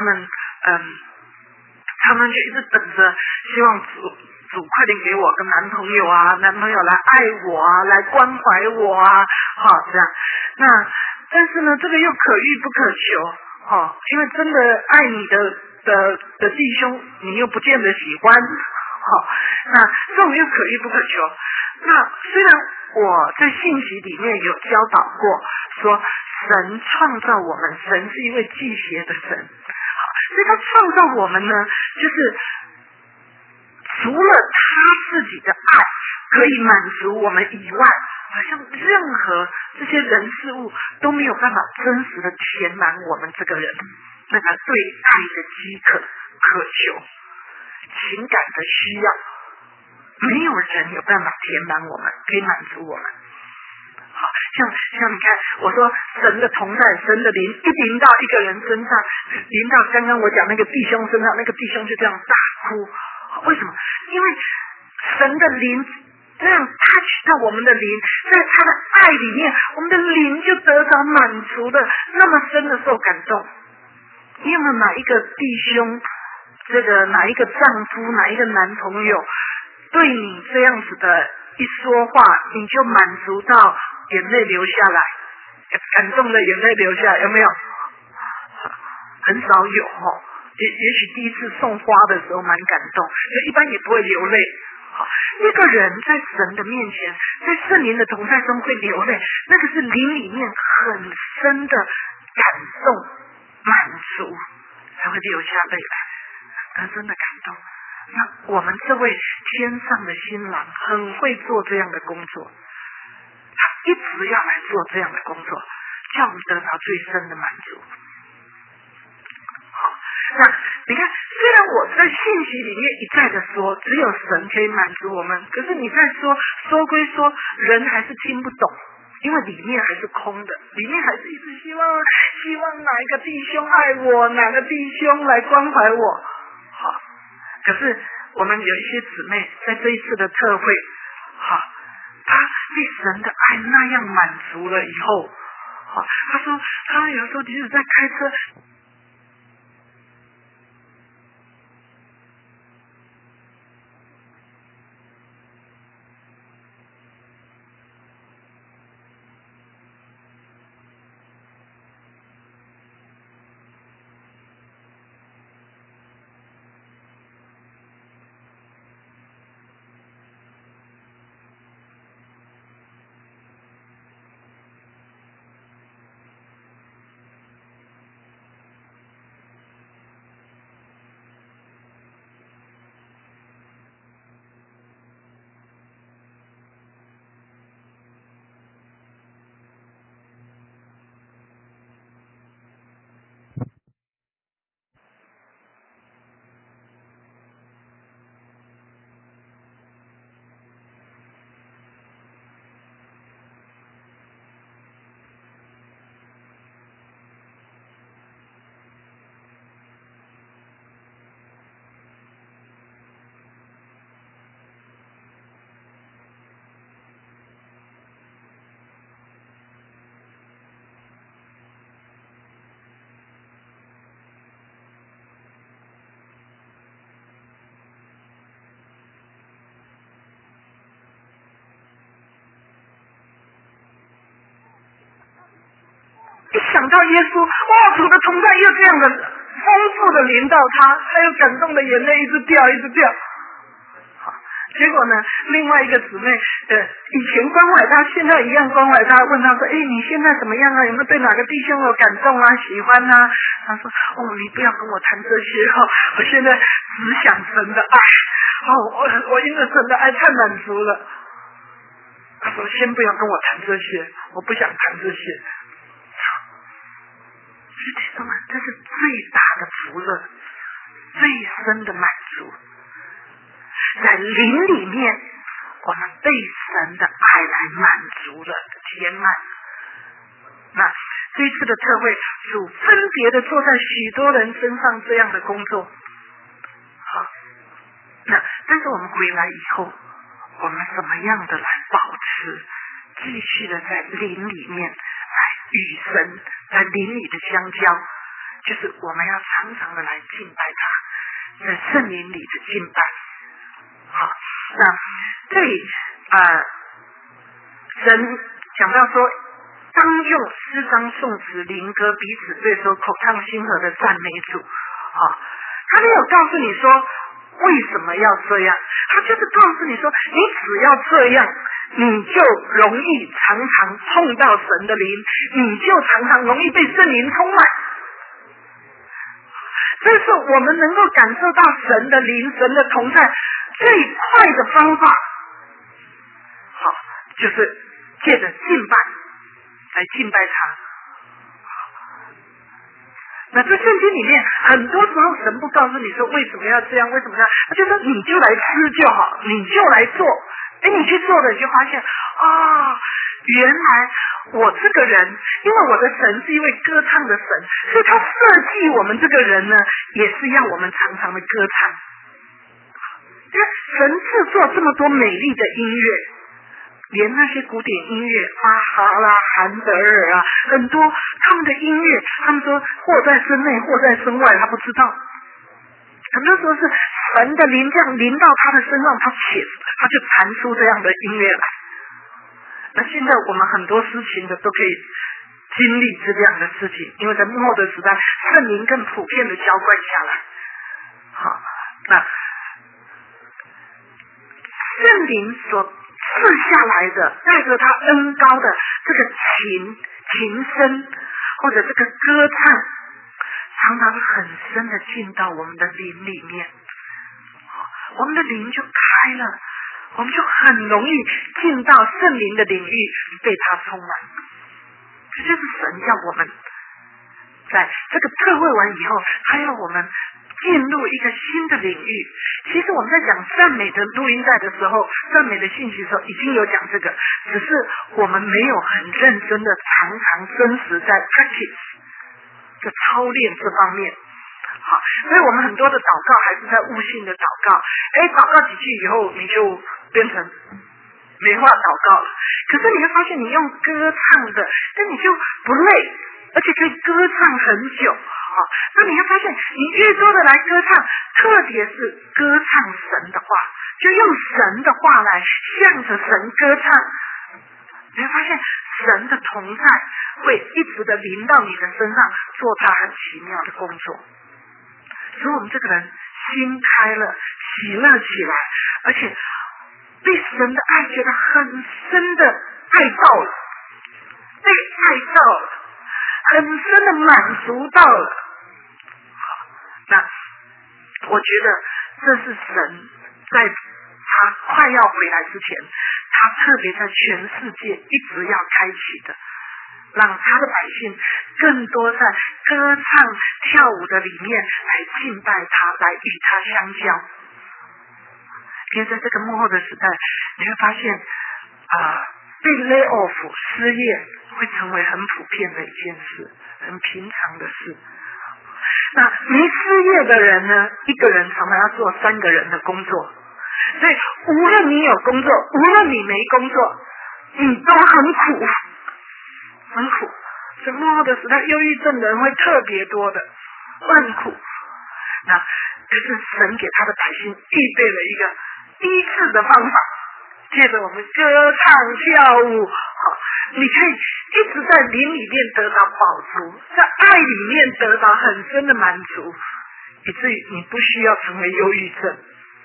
他们就一直等着，希望主快点给我个男朋友啊，男朋友来爱我啊，来关怀我啊，这样。那但是呢，这个又可遇不可求，因为真的爱你的弟兄，你又不见得喜欢，那这种又可遇不可求。那虽然我在信息里面有教导过，说神创造我们，神是一位忌邪的神，所以他创造我们呢，就是除了他自己的爱可以满足我们以外，好像任何这些人事物都没有办法真实的填满我们这个人那个对爱的饥渴渴求，情感的需要，没有人有办法填满我们，可以满足我们。好，像你看，我说神的同在，神的灵一临到一个人身上，临到刚刚我讲那个弟兄身上，那个弟兄就这样大哭。为什么？因为神的灵这样touch到我们的灵，在他的爱里面，我们的灵就得到满足的，那么深的受感动。你有没有哪一个弟兄，这个哪一个丈夫，哪一个男朋友，对你这样子的一说话，你就满足到眼泪流下来，感动的眼泪流下来，有没有？很少有也许第一次送花的时候蛮感动，就一般也不会流泪。那个人在神的面前，在圣灵的同在中会流泪，那个是灵里面很深的感动、满足，才会流下泪来，很深的感动。那我们这位天上的新郎很会做这样的工作，他一直要来做这样的工作，叫我们得到最深的满足。那你看，虽然我在信息里面一再的说只有神可以满足我们，可是你在说归说，人还是听不懂，因为里面还是空的，里面还是一直希望哪一个弟兄爱我，哪个弟兄来关怀我。好，可是我们有一些姊妹在这一次的特会，她被神的爱那样满足了以后，她说她有时候即使在开车，一想到耶稣，主的同在又这样的丰富的临到他，他又感动的眼泪一直掉一直掉。结果呢，另外一个姊妹以前关怀他，现在一样关怀他，问他说你现在怎么样啊？有没有对哪个弟兄有感动啊，喜欢啊？他说你不要跟我谈这些我现在只想神的爱我因为神的爱太满足了。他说先不要跟我谈这些，我不想谈这些。弟兄们，这是最大的福乐，最深的满足，在灵里面我们被神的爱来满足了，填满。那这一次的特会，主分别的做在许多人身上这样的工作。那但是我们回来以后，我们怎么样的来保持继续的在灵里面来与神在灵里的相交，就是我们要常常的来敬拜他，在圣灵里的敬拜。好，那这里神讲到说，当用诗章、颂词、灵歌彼此对说，口唱心和的赞美主。他没有告诉你说为什么要这样，他就是告诉你说，你只要这样，你就容易常常碰到神的灵，你就常常容易被圣灵充满。这是我们能够感受到神的灵、神的同在最快的方法。好，就是借着敬拜来敬拜他。那这圣经里面很多时候神不告诉你说为什么要这样，为什么要，他就说你就来吃就好，你就来做。你去做了，你就发现原来我这个人，因为我的神是一位歌唱的神，所以他设计我们这个人呢，也是要我们常常的歌唱。神制作这么多美丽的音乐，连那些古典音乐，巴哈啦、韩德尔啊，很多他们的音乐，他们说或在身内，或在身外，他不知道。很多时候是神的灵这样临到他的身上，他就弹出这样的音乐来。那现在我们很多事情的都可以经历这样的事情，因为在末后的时代，圣灵更普遍的浇灌下来。好，那圣灵所赐下来的，带着他恩膏的这个琴声，或者这个歌唱，常常很深的进到我们的灵里面，我们的灵就开了，我们就很容易进到圣灵的领域，被他充满。这就是神要我们在这个特会完以后，他要我们进入一个新的领域。其实我们在讲赞美的录音带的时候，赞美的信息的时候，已经有讲这个，只是我们没有很认真的常常真实在 practice 的操练这方面。好，所以我们很多的祷告还是在悟性的祷告。祷告几句以后，你就变成没话祷告了。可是你会发现，你用歌唱的，那你就不累，而且可以歌唱很久。那你会发现，你越多的来歌唱，特别是歌唱神的话，就用神的话来向着神歌唱，你会发现神的同在会一直的临到你的身上，做他很奇妙的工作。所以我们这个人心开了，喜乐起来，而且被神的爱觉得很深的爱到了，被爱到了，很深的满足到了。那我觉得这是神在他快要回来之前，他特别在全世界一直要开启的，让他的百姓更多在歌唱跳舞的里面来敬拜他，来与他相交。因为在这个末后的时代，你会发现被 lay off 失业会成为很普遍的一件事，很平常的事。那没失业的人呢，一个人常常要做3个人的工作，所以无论你有工作，无论你没工作，你都很苦，很苦。在末后的时代，忧郁症的人会特别多的，很苦。那可是神给他的百姓预备了一个医治的方法，借着我们歌唱跳舞，你可以一直在灵里面得到饱足，在爱里面得到很深的满足，以至于你不需要成为忧郁症。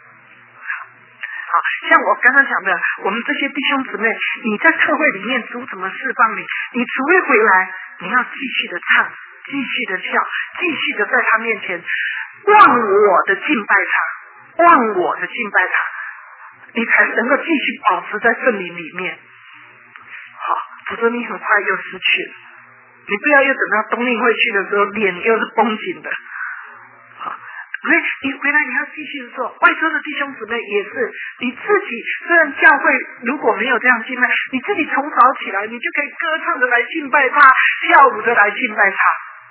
好，像我刚刚讲的，我们这些弟兄姊妹，你在特会里面主怎么释放你，你主一回来，你要继续的唱，继续的跳，继续的在他面前忘我的敬拜他，忘我的敬拜他，你才能够继续保持在圣灵里面。好，否则你很快又失去了。你不要又等到冬令会去的时候，脸又是绷紧的。好，所以你回来你要继续做。外州的弟兄姊妹也是，你自己虽然教会如果没有这样敬拜，你自己从早起来，你就可以歌唱的来敬拜他，跳舞的来敬拜他。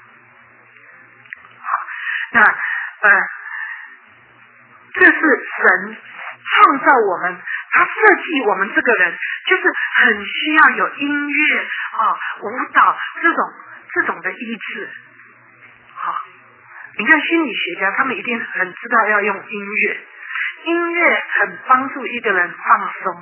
好，那这是神创造我们，他设计我们这个人就是很需要有音乐舞蹈这种的医治。你看心理学家他们一定很知道要用音乐，音乐很帮助一个人放松，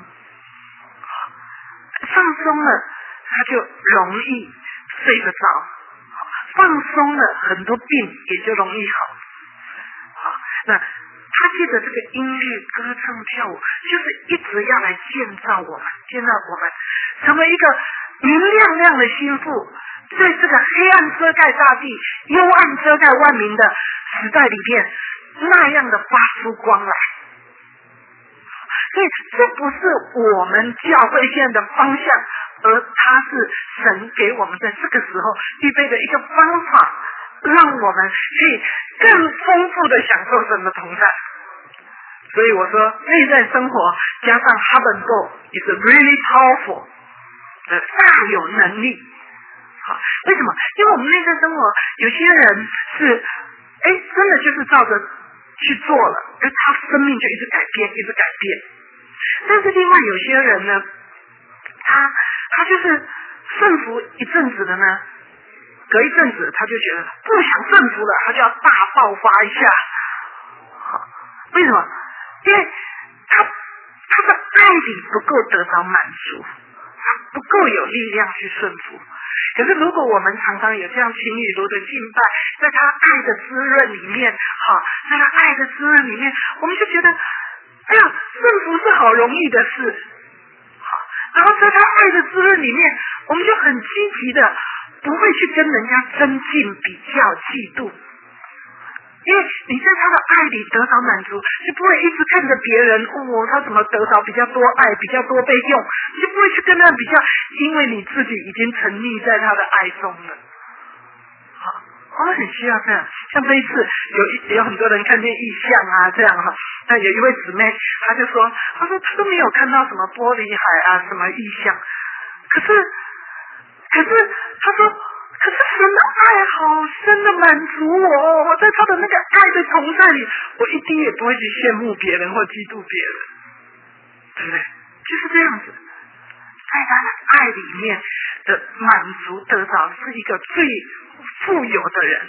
放松了他就容易睡得着，放松了很多病也就容易好。那他借着这个音乐歌唱跳舞，就是一直要来建造我们成为一个明亮亮的心腹，在这个黑暗遮盖大地、幽暗遮盖万民的时代里面，那样的发出光来。所以这不是我们教会现在的方向，而它是神给我们在这个时候预备的一个方法，让我们可以更丰富的享受神的同在。所以我说内在生活加上 Hub and Go is really powerful， 大有能力。为什么？因为我们内在生活有些人是真的就是照着去做了，他生命就一直改变。但是另外有些人呢，他就是顺服一阵子的呢，隔一阵子他就觉得不想顺服了，他就要大爆发一下。为什么？因为他的爱里不够得到满足，他不够有力量去顺服。可是如果我们常常有这样情侣如的敬拜，在他爱的滋润里面，在他爱的滋润里面，我们就觉得顺服是好容易的事。然后在他爱的滋润里面，我们就很积极的，不会去跟人家争竞、比较、嫉妒。因为你在他的爱里得到满足，就不会一直看着别人他怎么得到比较多爱，比较多被用，你就不会去跟他比较，因为你自己已经沉溺在他的爱中了。我们很需要这样。像这一次有很多人看见异象这样那有一位姊妹，她说她都没有看到什么玻璃海什么异象，可是她说可是神的爱好深的满足我在他的那个爱的同在里，我一丁也不会去羡慕别人或嫉妒别人，对不对？就是这样子，在他的爱里面的满足得到，是一个最富有的人。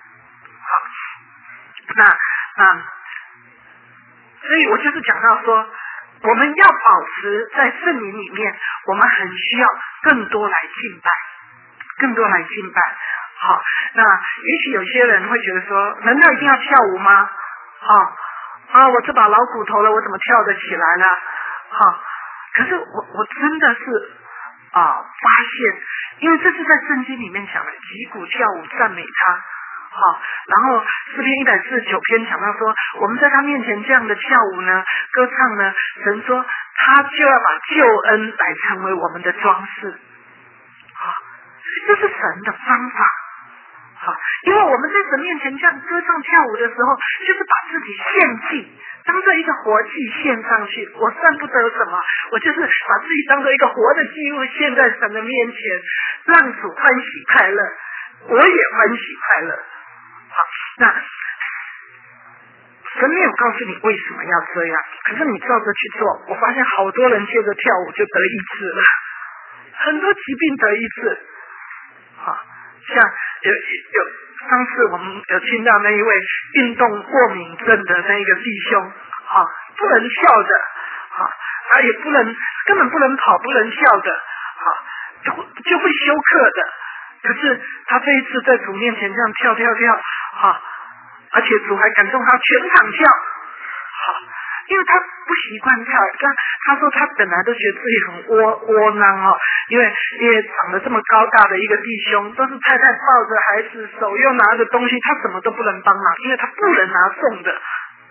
所以我就是讲到说，我们要保持在圣灵里面，我们很需要更多来敬拜。那也许有些人会觉得说，难道一定要跳舞吗？我这把老骨头了，我怎么跳得起来了？可是我真的是发现，因为这是在圣经里面讲的，击鼓跳舞赞美他。然后诗篇149篇讲到说，我们在他面前这样的跳舞呢，歌唱呢，神说他就要把救恩来成为我们的装饰。这是神的方法。因为我们在神面前这样歌唱跳舞的时候，就是把自己献祭，当做一个活祭献上去。我算不得什么，我就是把自己当做一个活的祭物献在神的面前，让主欢喜快乐，我也欢喜快乐。那神没有告诉你为什么要这样，可是你照着去做，我发现好多人借着跳舞就得医治了，很多疾病得医治。像有上次我们有听到那一位运动过敏症的那个弟兄，不能跳的，他也根本不能跑，不能跳的，就会休克的。可是他这一次在主面前这样跳，而且主还感动他全场跳，因为他不习惯跳。他说他本来都觉得自己很窝囊因为长得这么高大的一个弟兄，都是太太抱着孩子，手又拿着东西，他什么都不能帮忙，因为他不能拿重的。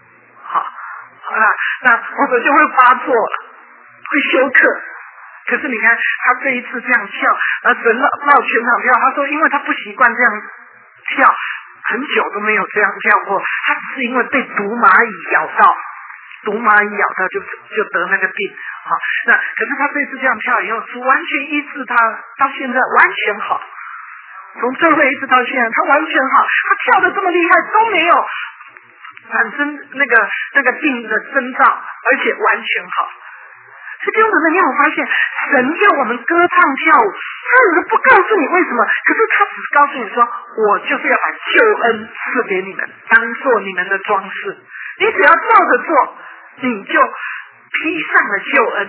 那或者就会发作了，会休克。可是你看他这一次这样跳，整绕全场跳，他说因为他不习惯这样跳，很久都没有这样跳过，他只是因为被毒蚂蚁咬到就得那个病。那可是他这次这样跳以后，主完全医治他，到现在完全好，从这回一直到现在他完全好，他跳得这么厉害都没有产生那个病的征兆，而且完全好。 弟兄姊妹，你有发现神叫我们歌唱跳舞，他只是不告诉你为什么，可是他只告诉你说，我就是要把救恩赐给你们，当做你们的装饰。你只要照着做，你就披上了救恩。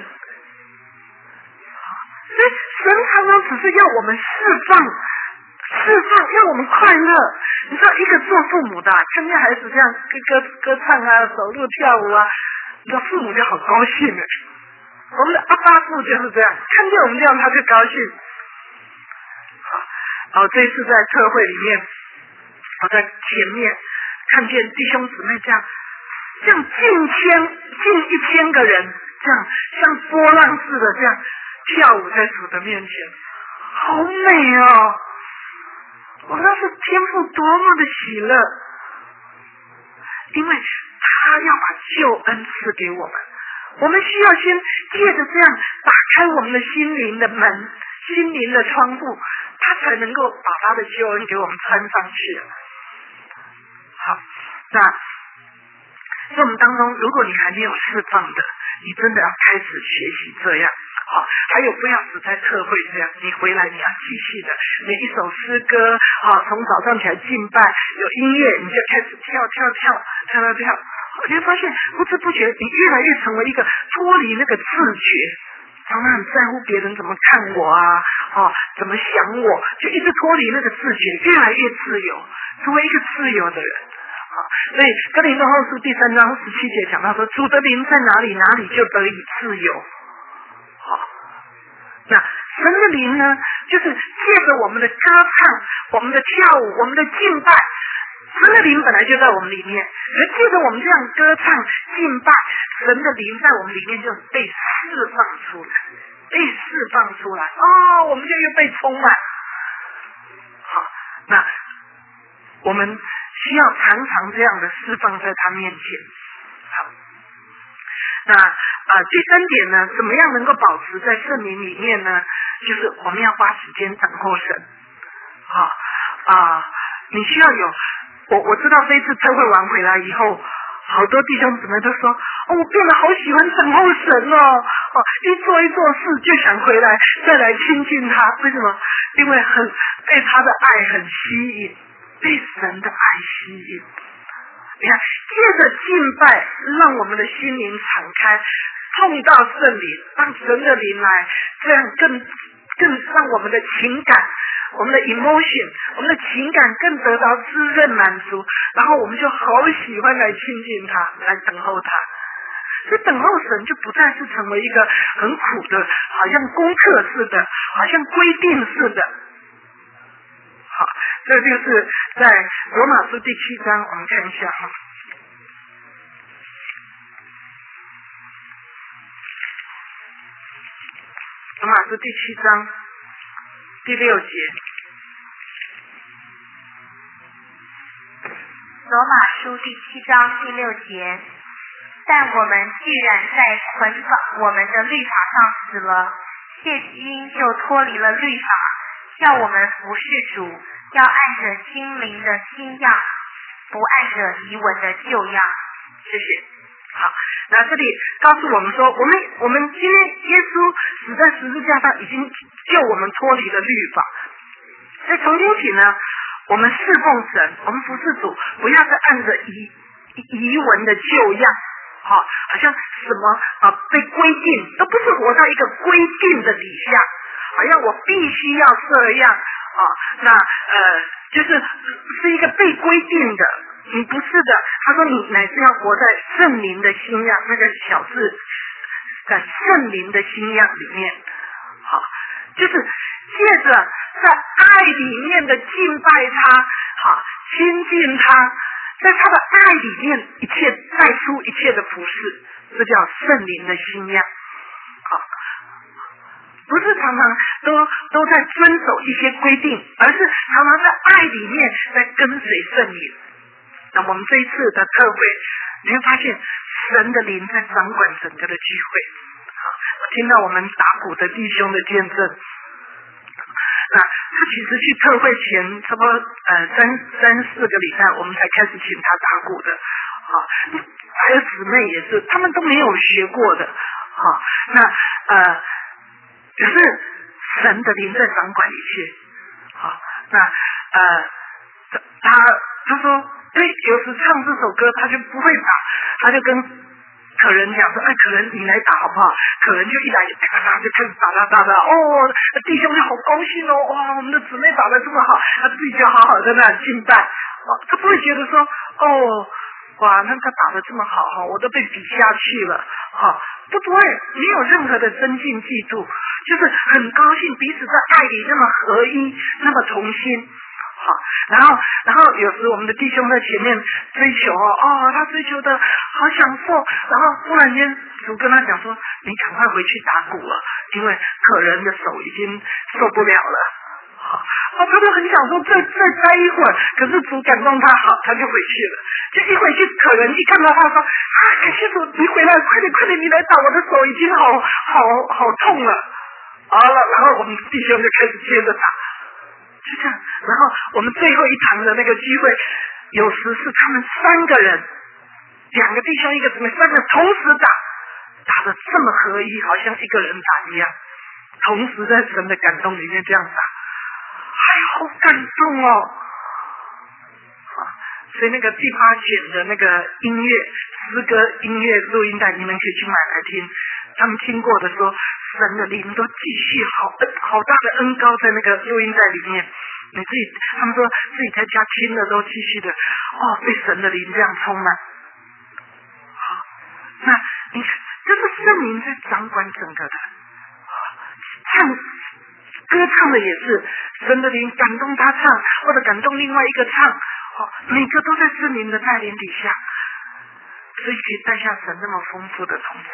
所以神常常只是要我们释放，让我们快乐。你知道，一个做父母的看见孩子这样歌唱啊，走路跳舞啊，你知道父母就好高兴了。我们的阿爸父就是这样，看见我们这样他就高兴。好，这次在特会里面，我在前面看见弟兄姊妹这样近1000个人，这样像波浪似的这样跳舞在主的面前，好美哦！我那是天父多么的喜乐，因为他要把救恩赐给我们。我们需要先借着这样打开我们的心灵的门，心灵的窗户，他才能够把他的救恩给我们穿上去。好，那在我们当中，如果你还没有释放的，你真的要开始学习这样。好，还有不要只在特会这样，你回来你要继续的，每一首诗歌，从早上起来敬拜，有音乐你就开始跳，你会发现不知不觉你越来越成为一个脱离那个自觉，常常很在乎别人怎么看我啊，怎么想我，就一直脱离那个自觉，越来越自由，成为一个自由的人。所以哥林多后书第3章17节讲到说，主的灵在哪里，哪里就得以自由。那神的灵呢，就是借着我们的歌唱，我们的跳舞，我们的敬拜，神的灵本来就在我们里面，而借着我们这样歌唱敬拜，神的灵在我们里面就被释放出来，我们就又被充满。好，那我们需要常常这样的释放在他面前。好，那第3点呢，怎么样能够保持在圣灵里面呢？就是我们要花时间等候神。你需要有，我知道这一次特会完回来以后，好多弟兄姊妹都说，我变得好喜欢等候神哦，一做事就想回来再来亲近他。为什么？因为被他的爱很吸引，被神的爱吸引。你看，借着敬拜，让我们的心灵敞开，碰到圣灵，让神的灵来，这样更让我们的情感，我们的 emotion， 我们的情感更得到滋润满足，然后我们就好喜欢来亲近他，来等候他。所以等候神就不再是成为一个很苦的，好像功课似的，好像规定似的。好，这就是在罗马书第7章，我们看一下罗马书第7章第6节。 罗马书第7章第6节，但我们既然在捆绑我们的律法上死了，现今就脱离了律法，叫我们服侍主，要按着心灵的新样，不按着遗文的旧样。 谢谢。好，那这里告诉我们说，我们今天耶稣死在十字架上，已经救我们脱离了律法。所以从今起呢，我们侍奉神，我们服侍主，不要再按着遗文的旧样，好像什么被规定，都不是活在一个规定的底下，好像我必须要这样就是一个被规定的。你不是的，他说你乃是要活在圣灵的新样，那个小字在圣灵的新样里面。好，就是借着在爱里面的敬拜他，好亲近他，在他的爱里面一切带出一切的服侍，这叫圣灵的新样。好，不是常常都在遵守一些规定，而是常常在爱里面在跟随圣灵。那我们这一次的特会，你会发现神的灵在掌管整个的聚会。我听到我们打鼓的弟兄的见证，那他其实去特会前差不多3-4个礼拜，我们才开始请他打鼓的。还有姊妹也是，他们都没有学过的。 好，那可是神的灵在掌管一切。好，那他说，对，有时唱这首歌他就不会打，他就跟可人讲说，可人你来打好不好？可人就一来就开始打，弟兄就好高兴哦，哇，我们的姊妹打得这么好，他自己就好好在那敬拜，他不会觉得说，哇，那他打得这么好，我都被比下去了，不会，没有任何的增进嫉妒，就是很高兴彼此在爱里那么合一，那么同心。好，然后有时我们的弟兄在前面追求他追求的好享受，然后忽然间主跟他讲说，你赶快回去打鼓了，因为可人的手已经受不了了。好，他就很想说再待一会儿，可是主感动他，好，他就回去了。就一回去，可人一看到他说，感谢主，你回来，快点，你来打，我的手已经好痛了。好了，然后我们弟兄就开始接着打。就这样，然后我们最后一堂的那个聚会，有时是他们3个人，2个弟兄1个姊妹，3个同时打得这么合一，好像一个人打一样，同时在神的感动里面这样打，好感动哦！所以那个第8卷的那个音乐诗歌音乐录音带，你们可以去买来听。他们听过的说，神的灵都继续好大的恩膏在那个录音带里面。他们说自己在家听的都继续的被神的灵这样充满。好，那你看，就是圣灵在掌管整个的。歌唱的也是神的灵感动他唱，或者感动另外一个唱，每个都在圣灵的带领底下，所以可以带下神那么丰富的同在。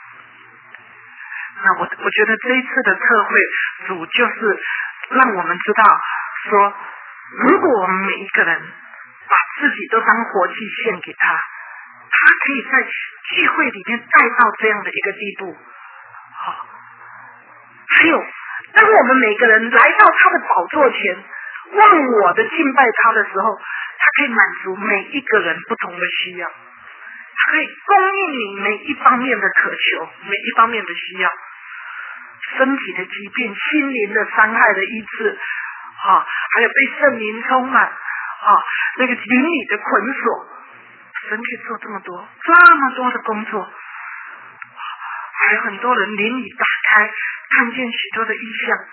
那我觉得这一次的特会，主就是让我们知道说，如果我们每一个人把自己都当活祭献给他可以在聚会里面带到这样的一个地步。好，还有当我们每个人来到他的宝座前，忘我的敬拜他的时候，他可以满足每一个人不同的需要，他可以供应你每一方面的渴求，每一方面的需要，身体的疾病，心灵的伤害的医治，还有被圣灵充满，那个灵里的捆锁，神可以做这么多的工作。还有很多人灵里打开，看见许多的异象。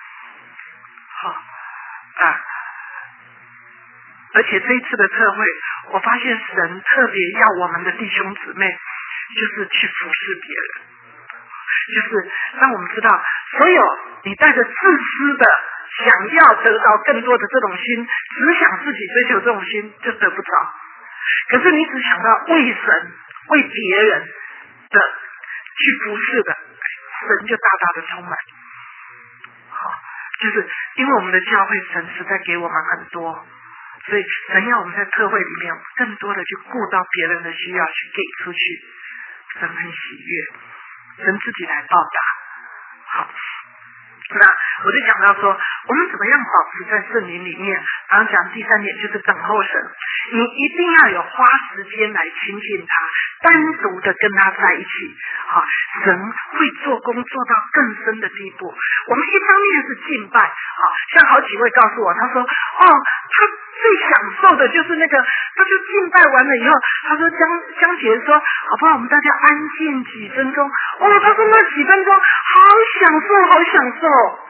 而且这一次的特会，我发现神特别要我们的弟兄姊妹，就是去服侍别人，就是让我们知道，所有你带着自私的想要得到更多的这种心，只想自己追求这种心，就得不着。可是你只想到为神为别人的去服侍的，神就大大的充满。就是因为我们的教会神实在给我们很多，所以神要我们在特会里面更多的去顾到别人的需要，去给出去，神很喜悦，神自己来报答。好，那我就讲到说，我们怎么样保持在圣灵里面。然后讲第3点就是等候神，你一定要有花时间来亲近他，单独的跟他在一起。神会做工做到更深的地步。我们一方面是敬拜，像好几位告诉我，他说他最享受的就是那个，他就敬拜完了以后，他说江姐说好不好，我们大家安静几分钟。他说那几分钟好享受。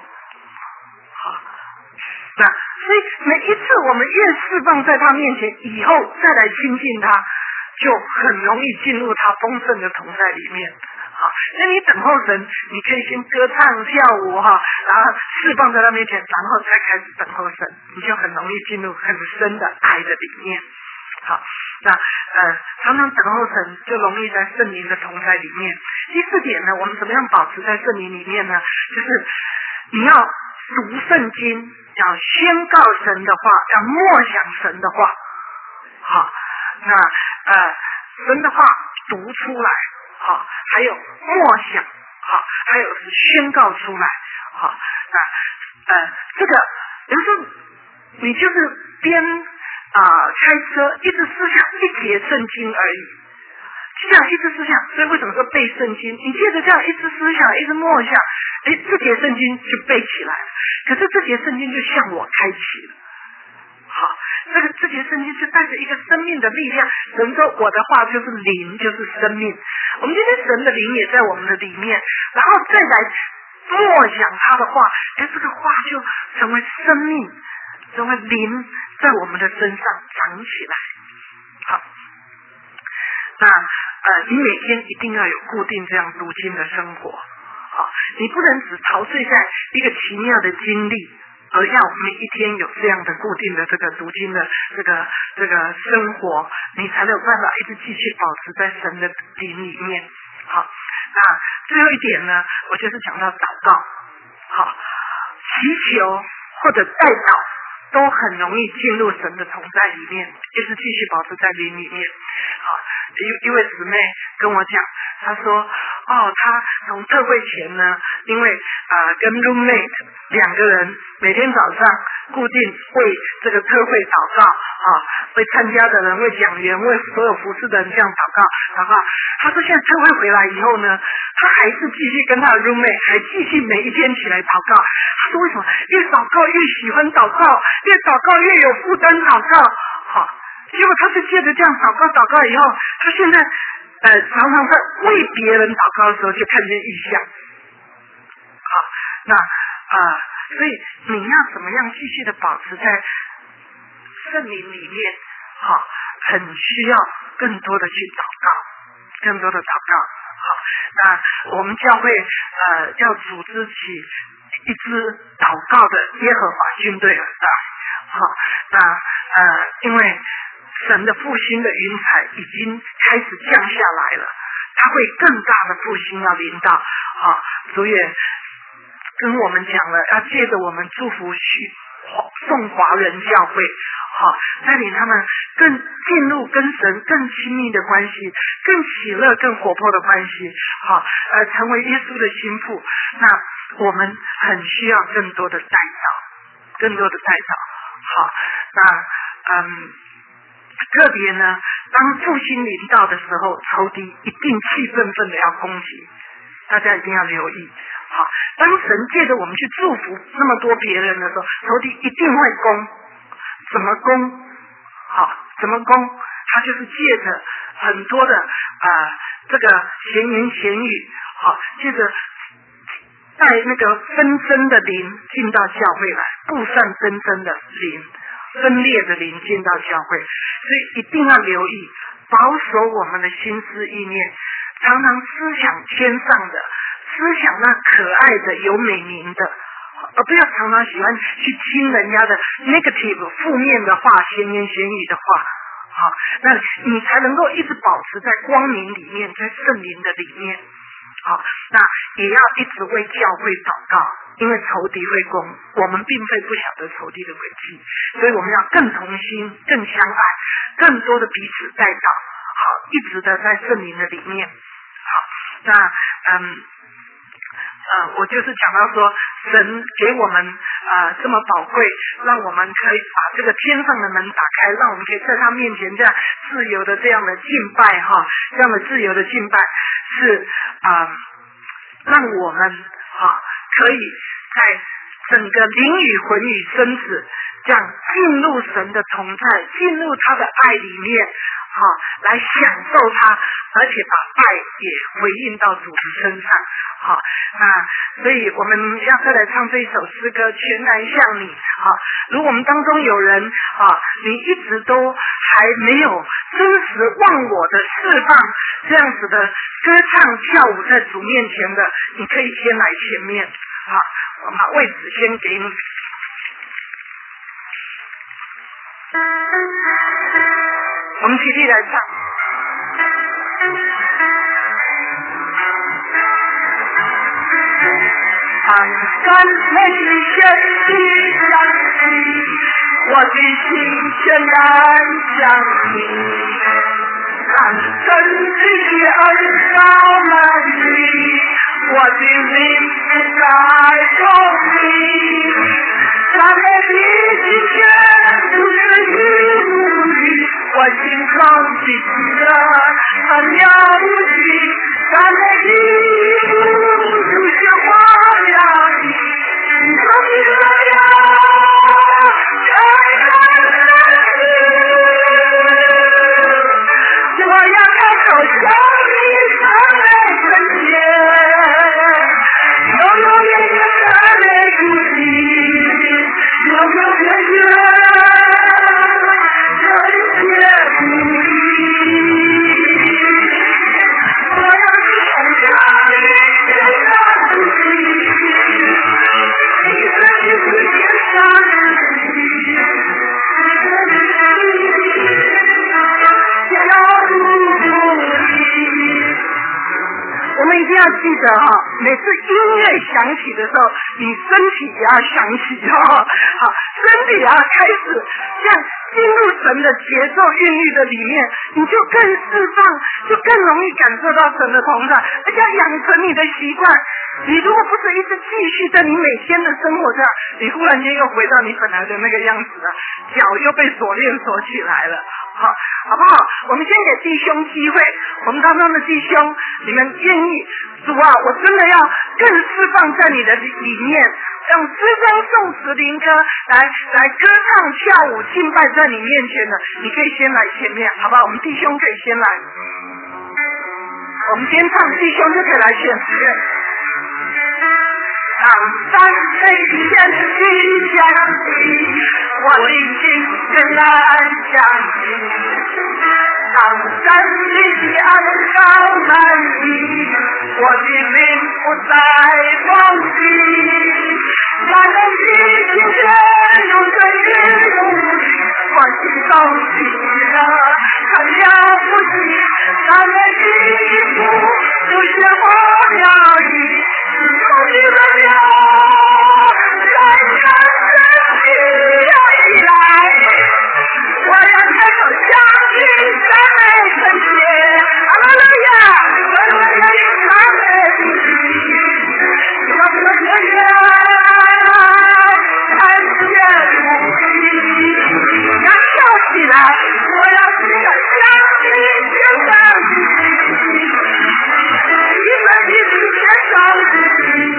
那所以每一次我们越释放在他面前以后，再来亲近他，就很容易进入他丰盛的同在里面。那你等候神，你可以先歌唱跳舞然后释放在他面前，然后再开始等候神，你就很容易进入很深的爱的里面。好，那常常等候神，就容易在圣灵的同在里面。第4点呢，我们怎么样保持在圣灵里面呢？就是你要读圣经，要宣告神的话，要默想神的话。好，那神的话读出来，还有默想，还有是宣告出来。那这个有时候你就是边开车一直思想一节圣经而已， 这样一直思想，所以为什么说背圣经？你借着这样一直思想，一直默想，这节圣经就背起来了。可是这节圣经就向我开启了。好，这节圣经是带着一个生命的力量。神说我的话就是灵，就是生命。我们今天神的灵也在我们的里面，然后再来默想他的话，这个话就成为生命，成为灵，在我们的身上长起来。好，那你每天一定要有固定这样读经的生活。好，你不能只陶醉在一个奇妙的经历，而要每一天有这样的固定的这个读经的这个生活，你才有办法一直继续保持在神的灵里面。好，那最后一点呢，我就是讲到祷告。好，祈求或者代祷都很容易进入神的同在里面，一直继续保持在灵里面。好，一位姊妹跟我讲，她说她从特会前呢，因为跟 roommate 两个人每天早上固定为这个特会祷告，为参加的人、为讲员、为所有服侍的人这样祷告。她说现在特会回来以后呢，她还是继续跟她的 roommate 还继续每一天起来祷告。她说为什么越祷告越喜欢祷告，越祷告越有负担祷告。好，结果她是借着这样祷告以后，她现在常常在为别人祷告的时候就看见异象。好，那所以你要怎么样继续的保持在圣灵里面？好，很需要更多的去祷告，更多的祷告。好，那我们教会要组织起一支祷告的耶和华军队而来。好，那因为神的复兴的云彩已经开始降下来了，它会更大的复兴要临到。主也跟我们讲了，要借着我们祝福众华人教会，带领他们更进入跟神更亲密的关系，更喜乐、更活泼的关系，成为耶稣的心腹。那我们很需要更多的代祷，更多的代祷。好，那特别呢，当复兴临到的时候，仇敌一定气愤愤的要攻击，大家一定要留意。好，当神借着我们去祝福那么多别人的时候，仇敌一定会攻。怎么攻？好，怎么攻？他就是借着很多的这个闲言闲语，好，借着带那个纷争的灵进到教会来，布散纷争的灵、分裂的灵进到教会，所以一定要留意，保守我们的心思意念，常常思想天上的，思想那可爱的、有美名的，而不要常常喜欢去听人家的 negative 负面的话、闲言闲语的话。好，那你才能够一直保持在光明里面，在圣灵的里面。好，那也要一直为教会祷告，因为仇敌会攻，我们并非不晓得仇敌的诡计，所以我们要更同心、更相爱，更多的彼此代祷。好，一直的在圣灵的里面。好，那我就是讲到说，神给我们这么宝贵，让我们可以把这个天上的门打开，让我们可以在他面前这样自由的这样的敬拜这样的自由的敬拜是让我们可以在整个灵与魂与身子这样进入神的同在，进入他的爱里面，来享受他，而且把爱也回应到主的身上。好，那所以我们要再来唱这一首诗歌，全然像你。如果我们当中有人你一直都还没有真实忘我的释放这样子的歌唱跳舞在主面前的，你可以先来前面。好，我把位置先给你。我们起立来唱。感恩神的相信，我的心全然向你，让神的恩膏满你，我的灵在动力，让我的心全都是与你，我我心中的喜乐很了不起，赞美你就像花呀，你说你怎样？我要开口向你赞美圣洁，永远的赞美主题，永远圣洁主题。我要开口向你赞美主题，你是天上的主题。我们一定要记得每次音乐响起的时候，你身体也要响起好，身体也要开始这样进入神的节奏韵律的里面，你就更释放，就更容易感受到神的同在，而且要养成你的习惯。你如果不是一直继续在你每天的生活上，你忽然间又回到你本来的那个样子了，脚又被锁链锁起来了。好不好？我们先给弟兄机会，我们当中的弟兄，你们愿意主啊，我真的要更释放在你的里面，用诗歌、颂词、灵歌来歌唱、跳舞、敬拜在你面前的，你可以先来前面，好不好？我们弟兄可以先来，我们先唱，弟兄就可以来前面。当山飞天去向你，我的心更难相信。当山里安高满意，我的灵不再放弃。感恩你今天用真理用力，我心中喜乐很了不起。感恩你不有些话要语。你们呀，在看身体以来，我要开口向你赞美圣洁，哈利路亚，我要赞美你，我们的人看见你，要跳起来，我要向你献上你，你们的献上。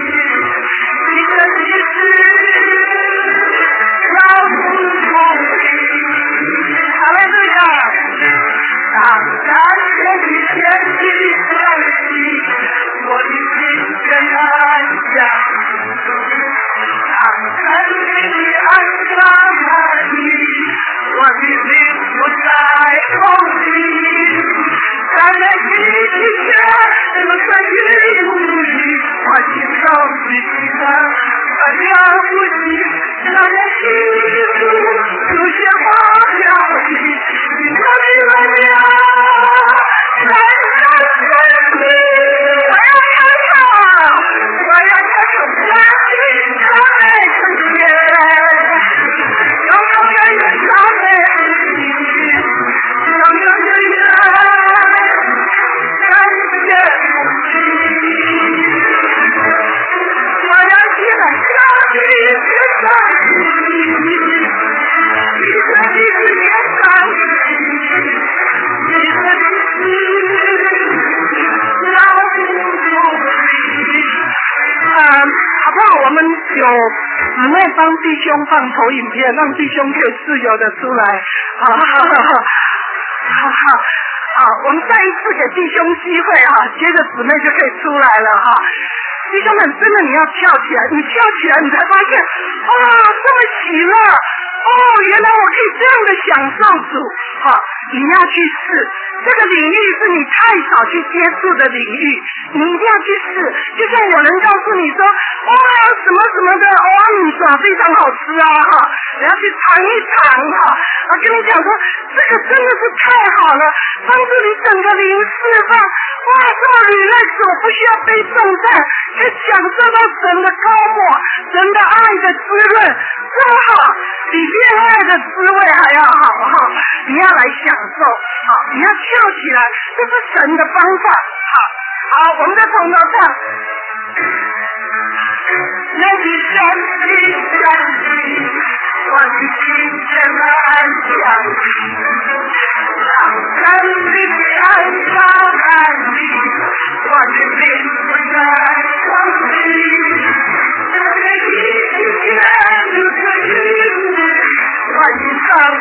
姊妹帮弟兄放投影片，让弟兄可以自由的出来。好，我们再一次给弟兄机会接着姊妹就可以出来了弟兄们，真的你要跳起来，你跳起来，你才发现，这么喜乐，原来我可以这样的享受主，你要去试。这个领域是你太少去接触的领域，你一定要去试。就像有人告诉你说，什么什么的，米耍非常好吃你要去尝一尝跟你讲说，这个真的是太好了，帮助你整个灵释放。这么履累主，不需要背重担，可以享受到神的高抹，神的爱的滋润，这么好，比恋爱的滋味还要好你要来享受你要跳起来，这是神的方法。好，我们再从头唱。那是神的真理，我的心真安详。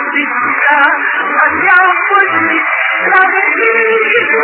的喜乐，我将我的那个心